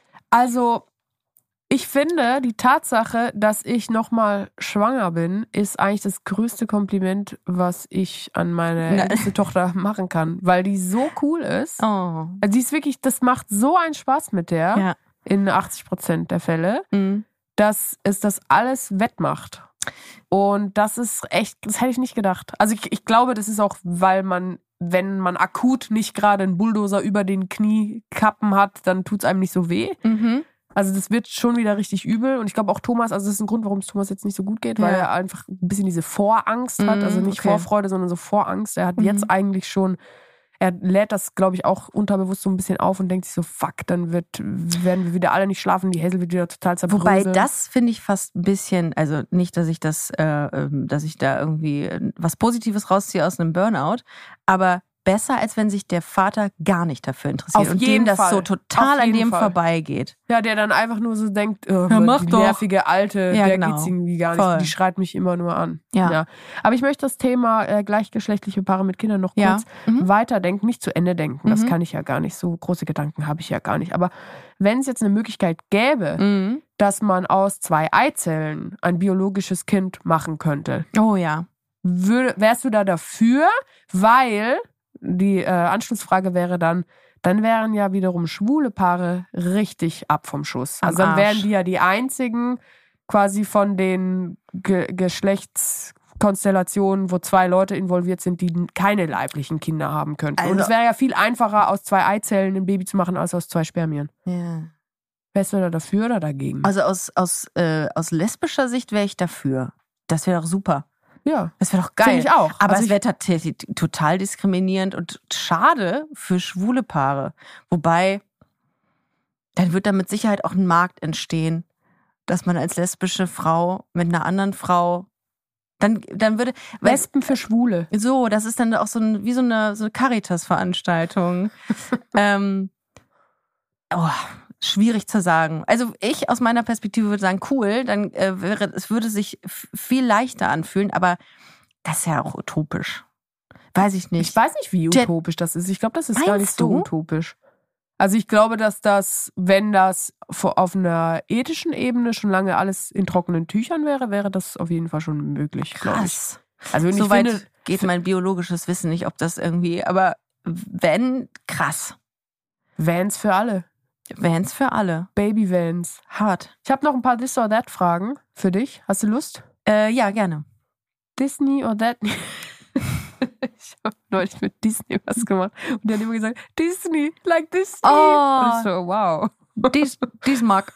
Also, ich finde, die Tatsache, dass ich nochmal schwanger bin, ist eigentlich das größte Kompliment, was ich an meine Na. älteste Tochter machen kann, weil die so cool ist. Oh. Also die ist wirklich, das macht so einen Spaß mit der, Ja. in achtzig Prozent der Fälle, Mhm. dass es das alles wettmacht. Und das ist echt, das hätte ich nicht gedacht. Also ich, ich glaube, das ist auch, weil man, wenn man akut nicht gerade einen Bulldozer über den Kniekappen hat, dann tut es einem nicht so weh. Mhm. Also das wird schon wieder richtig übel. Und ich glaube auch Thomas, also das ist ein Grund, warum es Thomas jetzt nicht so gut geht, weil Ja. er einfach ein bisschen diese Vorangst hat. Mhm, Also nicht okay. Vorfreude, sondern so Vorangst. Er hat Mhm. jetzt eigentlich schon, er lädt das, glaube ich, auch unterbewusst so ein bisschen auf und denkt sich so, fuck, dann wird, werden wir wieder alle nicht schlafen, die Hazel wird wieder total zerbröseln. Wobei das finde ich fast ein bisschen, also nicht, dass ich das, äh, ähm, dass ich da irgendwie was Positives rausziehe aus einem Burnout, aber besser, als wenn sich der Vater gar nicht dafür interessiert Auf und jeden dem das Fall. so total Auf an jeden dem Fall. vorbeigeht. Ja, der dann einfach nur so denkt, oh, Ja, mach die doch. nervige Alte, Ja, der genau. geht's irgendwie gar nicht. Voll. Die schreit mich immer nur an. Ja. Aber ich möchte das Thema äh, gleichgeschlechtliche Paare mit Kindern noch Ja. kurz Mhm. weiterdenken, nicht zu Ende denken. Das Mhm. kann ich ja gar nicht. So große Gedanken habe ich ja gar nicht. Aber wenn es jetzt eine Möglichkeit gäbe, Mhm. dass man aus zwei Eizellen ein biologisches Kind machen könnte, Oh ja. Wür- wärst du da dafür? Weil die äh, Anschlussfrage wäre dann, dann wären ja wiederum schwule Paare richtig ab vom Schuss. Am Also dann wären Arsch. die ja die einzigen quasi von den Ge- Geschlechtskonstellationen, wo zwei Leute involviert sind, die keine leiblichen Kinder haben könnten. Und Also- es wäre ja viel einfacher, aus zwei Eizellen ein Baby zu machen, als aus zwei Spermien. ja. Wärst du da dafür oder dagegen? Also aus, aus, äh, aus lesbischer Sicht wäre ich dafür. Das wäre doch super. ja, Das wäre doch geil. finde ich auch. Aber Also es ich- wäre tatsächlich total diskriminierend und schade für schwule Paare. Wobei, dann wird da mit Sicherheit auch ein Markt entstehen, dass man als lesbische Frau mit einer anderen Frau dann, dann würde. weil- Wespen für Schwule. So, das ist dann auch so ein, wie so eine, so eine Caritas-Veranstaltung. ähm, oh, schwierig zu sagen. Also ich aus meiner Perspektive würde sagen, cool, dann äh, wäre, es würde sich f- viel leichter anfühlen, aber das ist ja auch utopisch. Weiß ich nicht. Ich weiß nicht, wie Jet- utopisch das ist. Ich glaube, das ist gar nicht Meinst so du? utopisch. Also ich glaube, dass das, wenn das vor- auf einer ethischen Ebene schon lange alles in trockenen Tüchern wäre, wäre das auf jeden Fall schon möglich, glaube ich. Krass. Also und ich So weit finde, geht mein biologisches Wissen nicht, ob das irgendwie, aber wenn, krass. Vans für alle. Vans für alle. Baby Vans. Hart. Ich habe noch ein paar This or That Fragen für dich. Hast du Lust? Äh, ja, gerne. Disney or That? Ich habe neulich mit Disney was gemacht und die haben immer gesagt, Disney, like Disney. Oh. Und ich so, wow. Dies, dies mag.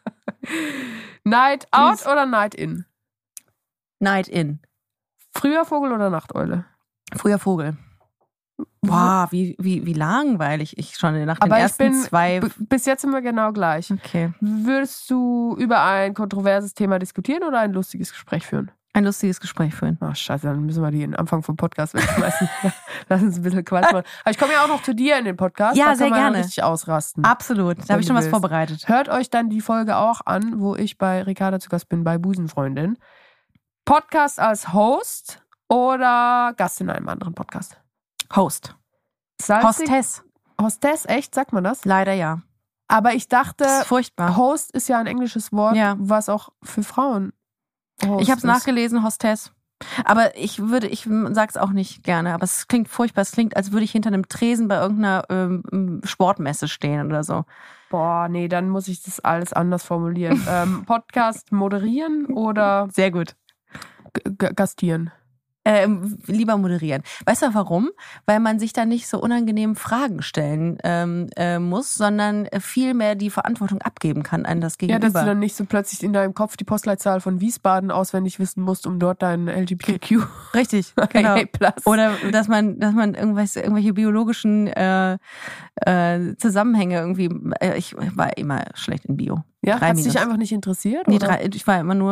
Night out Dies- oder Night in? Night in. Früher Vogel oder Nachteule? Früher Vogel. Boah, wie, wie, wie langweilig ich schon nach den Aber ich ersten bin, zwei. b- bis jetzt sind wir genau gleich. Okay. Würdest du über ein kontroverses Thema diskutieren oder ein lustiges Gespräch führen? Ein lustiges Gespräch führen. Ach scheiße, dann müssen wir die am Anfang vom Podcast wegschmeißen. Lass uns ein bisschen Quatsch machen. Aber ich komme ja auch noch zu dir in den Podcast. Ja, da kann sehr man ja gerne. richtig ausrasten. Absolut. Da Wenn habe ich schon du was willst. vorbereitet. Hört euch dann die Folge auch an, wo ich bei Ricarda zu Gast bin, bei Busenfreundin. Podcast als Host oder Gast in einem anderen Podcast? Host. Salzig? Hostess. Hostess, echt? Sagt man das? Leider ja. Aber ich dachte, Das ist furchtbar. Host ist ja ein englisches Wort, Ja. was auch für Frauen Host Ich habe es ist. nachgelesen, Hostess. Aber ich würde, ich sag's auch nicht gerne, aber es klingt furchtbar. Es klingt, als würde ich hinter einem Tresen bei irgendeiner ähm, Sportmesse stehen oder so. Boah, nee, dann muss ich das alles anders formulieren. ähm, Podcast moderieren oder Sehr gut. g- g- gastieren? Ähm, lieber moderieren. Weißt du warum? Weil man sich da nicht so unangenehm Fragen stellen ähm, äh, muss, sondern viel mehr die Verantwortung abgeben kann an das Ja, Gegenüber. dass du dann nicht so plötzlich in deinem Kopf die Postleitzahl von Wiesbaden auswendig wissen musst, um dort deinen L G B T Q Richtig, genau. Plus. Oder dass man, dass man irgendwelche, irgendwelche biologischen äh, äh, Zusammenhänge irgendwie. Äh, ich war immer schlecht in Bio. ja, drei hat es dich Minus. einfach nicht interessiert? Nee, oder? drei, ich war immer nur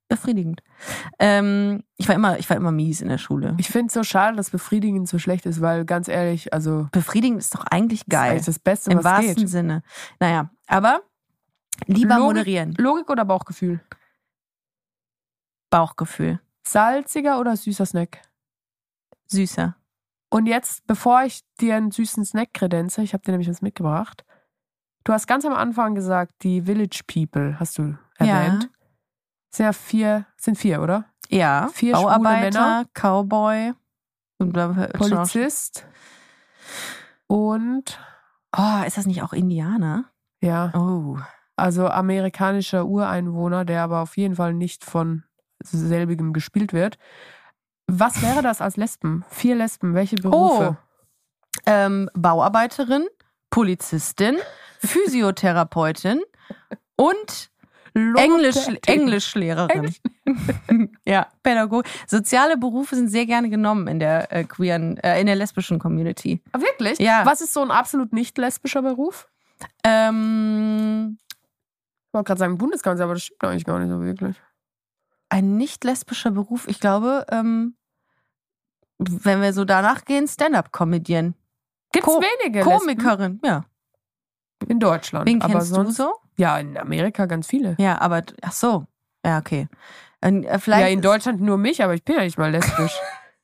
Befriedigend. Ähm, ich war immer, ich war immer mies in der Schule. Ich finde es so schade, dass befriedigend so schlecht ist, weil ganz ehrlich, also Befriedigend ist doch eigentlich geil. das ist das Beste, Im was wahrsten geht. Sinne. Naja, aber lieber Logik, moderieren. Logik oder Bauchgefühl? Bauchgefühl. Salziger oder süßer Snack? Süßer. Und jetzt, bevor ich dir einen süßen Snack kredenze, ich habe dir nämlich was mitgebracht. Du hast ganz am Anfang gesagt, die Village People, hast du erwähnt. Ja. Sind ja vier, sind vier, oder? Ja, Vier schwule Bauarbeiter, Männer. Cowboy, und Polizist und Oh, ist das nicht auch Indianer? ja, Oh. also amerikanischer Ureinwohner, der aber auf jeden Fall nicht von selbigem gespielt wird. Was wäre das als Lesben? Vier Lesben, welche Berufe? Oh. Ähm, Bauarbeiterin, Polizistin, Physiotherapeutin und Englisch, Englischlehrerin. Ja, Pädagogin. Soziale Berufe sind sehr gerne genommen in der äh, queeren, äh, in der lesbischen Community. Ah, wirklich? Ja. Was ist so ein absolut nicht lesbischer Beruf? Ähm, Ich wollte gerade sagen Bundeskanzler, aber das stimmt eigentlich gar nicht so wirklich. ein nicht lesbischer Beruf, ich glaube, ähm, wenn wir so danach gehen, Stand-up-Comedian. Gibt's Ko- wenige Komikerin, ja. Lesben in Deutschland. Wen aber kennst sonst, du so? Ja, in Amerika ganz viele. Ja, aber, ach so. Ja, okay. Und, äh, vielleicht Ja, in ist- Deutschland nur mich, aber ich bin ja nicht mal lesbisch.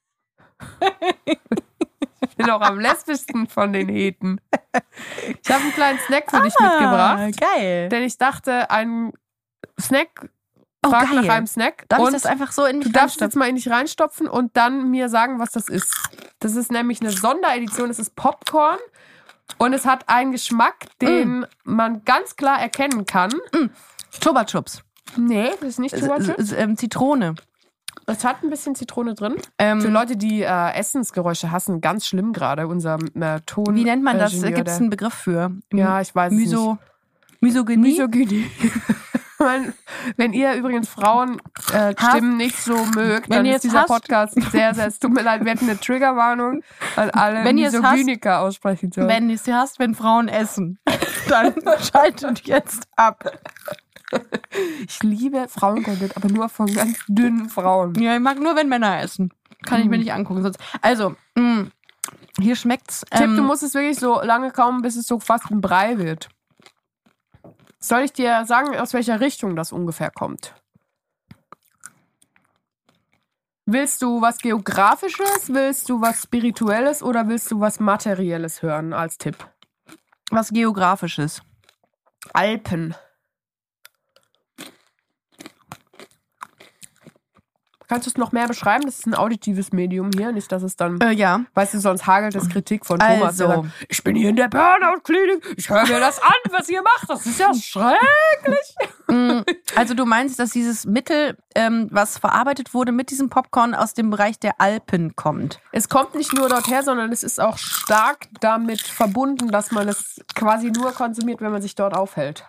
Ich bin auch am lesbischsten von den Heten. Ich habe einen kleinen Snack für dich Ah, mitgebracht. geil. Denn ich dachte, ein Snack, Oh, frag geil. nach einem Snack. Darf und ich das einfach so in mich du darfst jetzt reinstopfen? mal in dich reinstopfen und dann mir sagen, was das ist. Das ist nämlich eine Sonderedition. Es ist Popcorn und es hat einen Geschmack, den Mm. man ganz klar erkennen kann. Chupa Chups. Nee, das ist nicht S- Chupa s- Chups. s- ähm, Zitrone. Es hat ein bisschen Zitrone drin. Ähm, Für Leute, die äh, Essensgeräusche hassen, ganz schlimm gerade. Unser äh, Ton. Wie nennt man das? Ingenieur, Gibt es der- einen Begriff für? Ja, ich weiß Myso, es nicht. Misogynie? Misogynie. Wenn- Wenn ihr übrigens Frauenstimmen äh, Stimmen nicht so mögt, Wenn dann ihr ist es dieser hasst- Podcast sehr, sehr, es tut mir leid, wir hätten eine Triggerwarnung, weil alle Wenn ihr es Misogyniker aussprechen sollen. Wenn es hast, wenn Frauen essen, dann schaltet jetzt ab. Ich liebe Frauencontent, aber nur von ganz dünnen Frauen. Ja, ich mag nur, wenn Männer essen. Kann ich mir nicht angucken. Sonst. Also, mh, hier schmeckt's. Tipp, Ähm, du musst es wirklich so lange kauen, bis es so fast ein Brei wird. Soll ich dir sagen, aus welcher Richtung das ungefähr kommt? Willst du was Geografisches, willst du was Spirituelles oder willst du was Materielles hören als Tipp? was Geografisches. Alpen. Kannst du es noch mehr beschreiben? Das ist ein auditives Medium hier, nicht, dass es dann, Äh, ja. weißt du, sonst hagelt es Kritik von Thomas. Der Also. sagt, ich bin hier in der Burnout-Klinik, ich höre mir das an, was ihr macht, das ist ja schrecklich. Mm, Also du meinst, dass dieses Mittel, ähm, was verarbeitet wurde mit diesem Popcorn aus dem Bereich der Alpen kommt? Es kommt nicht nur dort her, sondern es ist auch stark damit verbunden, dass man es quasi nur konsumiert, wenn man sich dort aufhält.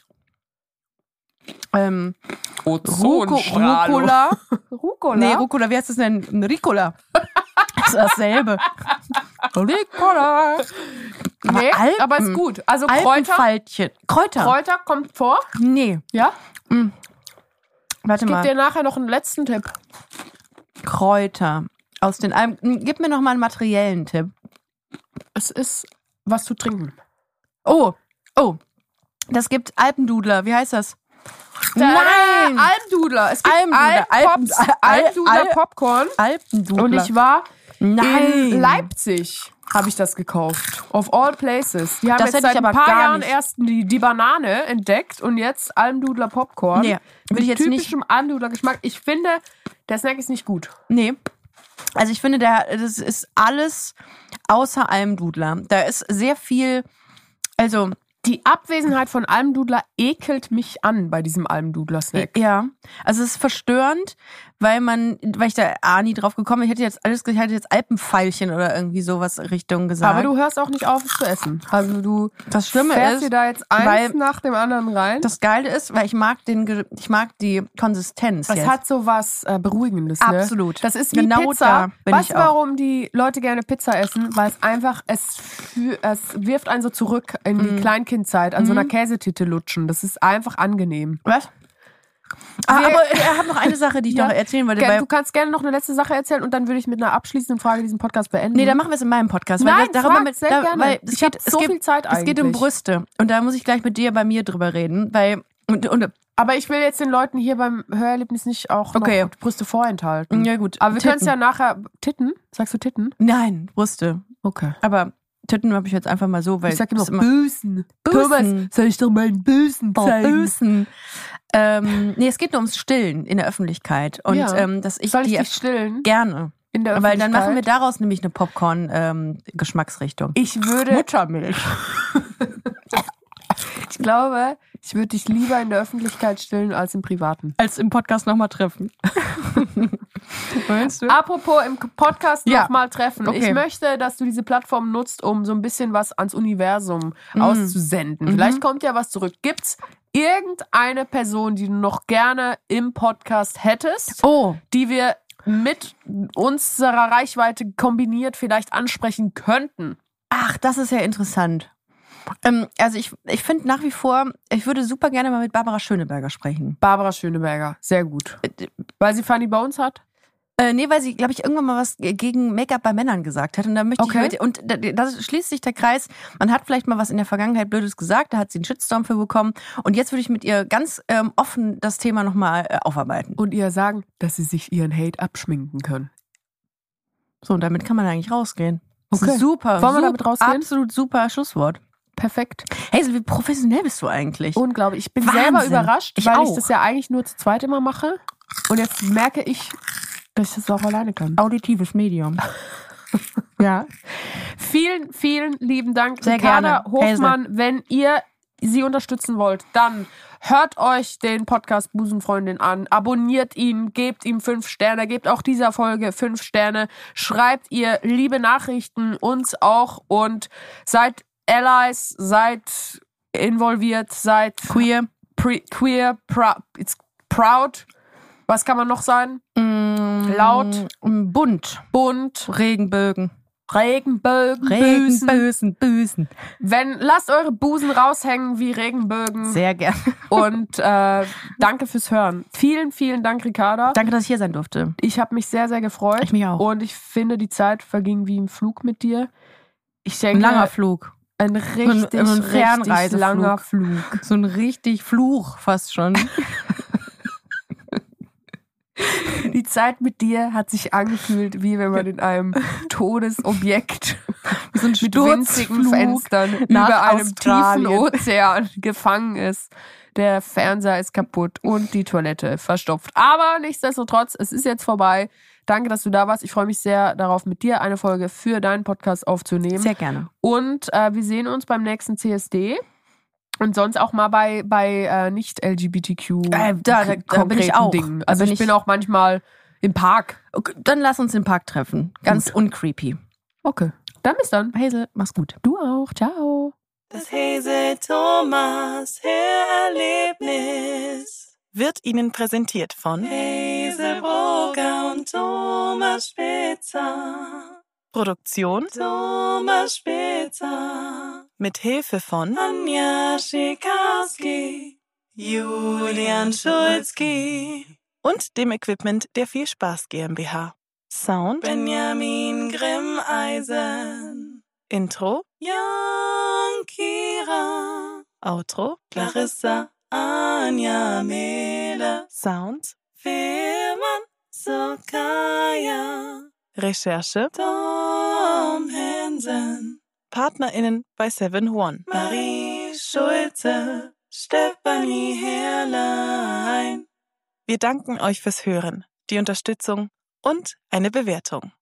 Ähm, Ruco, Rucola. Rucola? Nee, Rucola, wie heißt das denn? Ricola. Das ist dasselbe. Ricola. Nee, Aber Alpen- aber ist gut. Also Kräuter, Alpenfaltchen. Kräuter? Kräuter kommt vor. Nee. Ja? Warte Ich gebe mal. dir nachher noch einen letzten Tipp. Kräuter. Aus den Alpen. Gib mir noch mal einen materiellen Tipp. Es ist was zu trinken. Oh. Oh. Das gibt Alpendudler. Wie heißt das? Nein! Nein! Almdudler. Es gibt Almdudler. Almpops, Alpen- Al- Almdudler Al- Popcorn. Alpendudler. Und ich war Nein. in Leipzig, habe ich das gekauft. Of all places. Die haben Das jetzt hätte ich seit ein aber paar gar Jahren nicht. erst die, die Banane entdeckt und jetzt Almdudler Popcorn. Nee, würde ich mit jetzt nicht- typischem Almdudler Geschmack. Ich finde, der Snack ist nicht gut. Nee. Also ich finde, der, das ist alles außer Almdudler. Da ist sehr viel, also Die Abwesenheit von Almdudler ekelt mich an bei diesem Almdudler-Snack. ja, also es ist verstörend, weil man, weil ich da A nie drauf gekommen bin, ich hätte jetzt alles, ich hätte jetzt Alpenpfeilchen oder irgendwie sowas Richtung gesagt. Aber du hörst auch nicht auf, es zu essen. Also du das Schlimme fährst ist, dir da jetzt eins weil- nach dem anderen rein. das Geile ist, weil ich mag den, Ge- ich mag die Konsistenz Es jetzt. hat so was äh, Beruhigendes, ne? Absolut. Das ist wie Genau Pizza. da bin weißt ich du, auch. warum die Leute gerne Pizza essen? Weil es einfach, es, fü- es wirft einen so zurück in Mhm. die Kleinkindzeit, an so einer Käsetitte lutschen. Das ist einfach angenehm. Was? Ah, Wir- aber er hat noch eine Sache, die ich Ja. noch erzählen wollte. Gern, Weil, du kannst gerne noch eine letzte Sache erzählen und dann würde ich mit einer abschließenden Frage diesen Podcast beenden. nee, dann machen wir es in meinem Podcast. Nein, weil das, darüber frag, mit, sehr da, gerne. weil es Ich geht, hab es so geht, viel Zeit Es geht um eigentlich. Brüste. Und da muss ich gleich mit dir bei mir drüber reden. Weil, und, und, Aber ich will jetzt den Leuten hier beim Hörerlebnis nicht auch Okay. noch die Brüste vorenthalten. ja gut. Aber wir können es Titten. ja nachher... Titten? Sagst du Titten? Nein, Brüste. Okay. Aber Titten habe ich jetzt einfach mal so, weil Ich sag immer das ist Busen. Busen. Thomas, soll ich doch mal einen Busen Oh, zeigen? Busen. Ähm, nee, es geht nur ums Stillen in der Öffentlichkeit. Und Ja. ähm, dass ich Soll ich die dich stillen? gerne. In der Weil dann machen wir Öffentlichkeit? daraus nämlich eine Popcorn-Geschmacksrichtung. Ich würde... Muttermilch. Ich glaube, ich würde dich lieber in der Öffentlichkeit stillen als im Privaten. Als im Podcast nochmal treffen. Meinst du? Apropos im Podcast Ja. nochmal treffen. Okay. Ich möchte, dass du diese Plattform nutzt, um so ein bisschen was ans Universum Mhm. auszusenden. Vielleicht kommt ja was zurück. Gibt's irgendeine Person, die du noch gerne im Podcast hättest, Oh, die wir mit unserer Reichweite kombiniert vielleicht ansprechen könnten? ach, das ist ja interessant. Ähm, also ich, ich finde nach wie vor, ich würde super gerne mal mit Barbara Schöneberger sprechen. Barbara Schöneberger, sehr gut. Weil sie Funny Bones hat? Äh, nee, weil sie, glaube ich, irgendwann mal was gegen Make-up bei Männern gesagt hat. Und da möchte Okay. ich mit, und da, da schließt sich der Kreis. Man hat vielleicht mal was in der Vergangenheit Blödes gesagt, da hat sie einen Shitstorm für bekommen. Und jetzt würde ich mit ihr ganz ähm, offen das Thema nochmal äh, aufarbeiten. Und ihr sagen, dass sie sich ihren Hate abschminken können. So, und damit kann man eigentlich rausgehen. Das Okay. ist super. Wollen wir super, damit rausgehen? Absolut super Schlusswort. Perfekt. Hazel, wie professionell bist du eigentlich? Unglaublich. Ich bin Wahnsinn. selber überrascht, Ich weil auch. ich das ja eigentlich nur zu zweit immer mache. Und jetzt merke ich, dass ich das auch alleine kann. Auditives Medium. Ja. Vielen, vielen lieben Dank, Sehr Ricarda gerne. Hofmann. Wenn ihr sie unterstützen wollt, dann hört euch den Podcast Busenfreundin an, abonniert ihn, gebt ihm fünf Sterne, gebt auch dieser Folge fünf Sterne, schreibt ihr liebe Nachrichten, uns auch und seid Allies, seid involviert, seid Queer. pre, queer, prou- it's proud. Was kann man noch sein? Laut, Mm, bunt. bunt, Regenbögen. Regenbögen, Büsen. Regenbösen, Büsen. Wenn, lasst eure Busen raushängen wie Regenbögen. Sehr gerne. Und äh, danke fürs Hören. Vielen, vielen Dank, Ricarda. Danke, dass ich hier sein durfte. Ich habe mich sehr, sehr gefreut. Ich mich auch. Und ich finde, die Zeit verging wie im Flug mit dir. Ich denke, Ein langer Flug. ein richtig, ein richtig Fernreiseflug. langer Flug. So ein richtig Fluch fast schon. Die Zeit mit dir hat sich angefühlt, wie wenn man in einem Todesobjekt So ein mit winzigen Sturzflug Fenstern nach über einem Australien. tiefen Ozean gefangen ist. Der Fernseher ist kaputt und die Toilette verstopft. Aber nichtsdestotrotz, es ist jetzt vorbei. Danke, dass du da warst. Ich freue mich sehr darauf, mit dir eine Folge für deinen Podcast aufzunehmen. Sehr gerne. Und äh, wir sehen uns beim nächsten C S D. Und sonst auch mal bei, bei äh, nicht-L G B T Q Äh, da- da- da bin ich konkreten auch. Dingen. Da Also bin ich ich- bin auch manchmal im Park. Okay, dann lass uns im Park treffen. Ganz Gut. uncreepy. Okay. Dann bis dann. Hazel, mach's gut. Du auch. Ciao. Das Hazel Thomas Hörerlebnis wird Ihnen präsentiert von Hazel Brugger und Thomas Spitzer. Produktion Thomas Spitzer. Mit Hilfe von Anja Schikarski, Julian Schulzki und dem Equipment der Viel Spaß GmbH. Sound Benjamin Grimmeisen. Intro Jan Kira. Outro Clarissa Anja Mehle. Sounds Firman Sokaya. Recherche Tom Hansen. PartnerInnen bei Seven One. Marie Schulze, Stefanie Herrlein. Wir danken euch fürs Hören, die Unterstützung und eine Bewertung.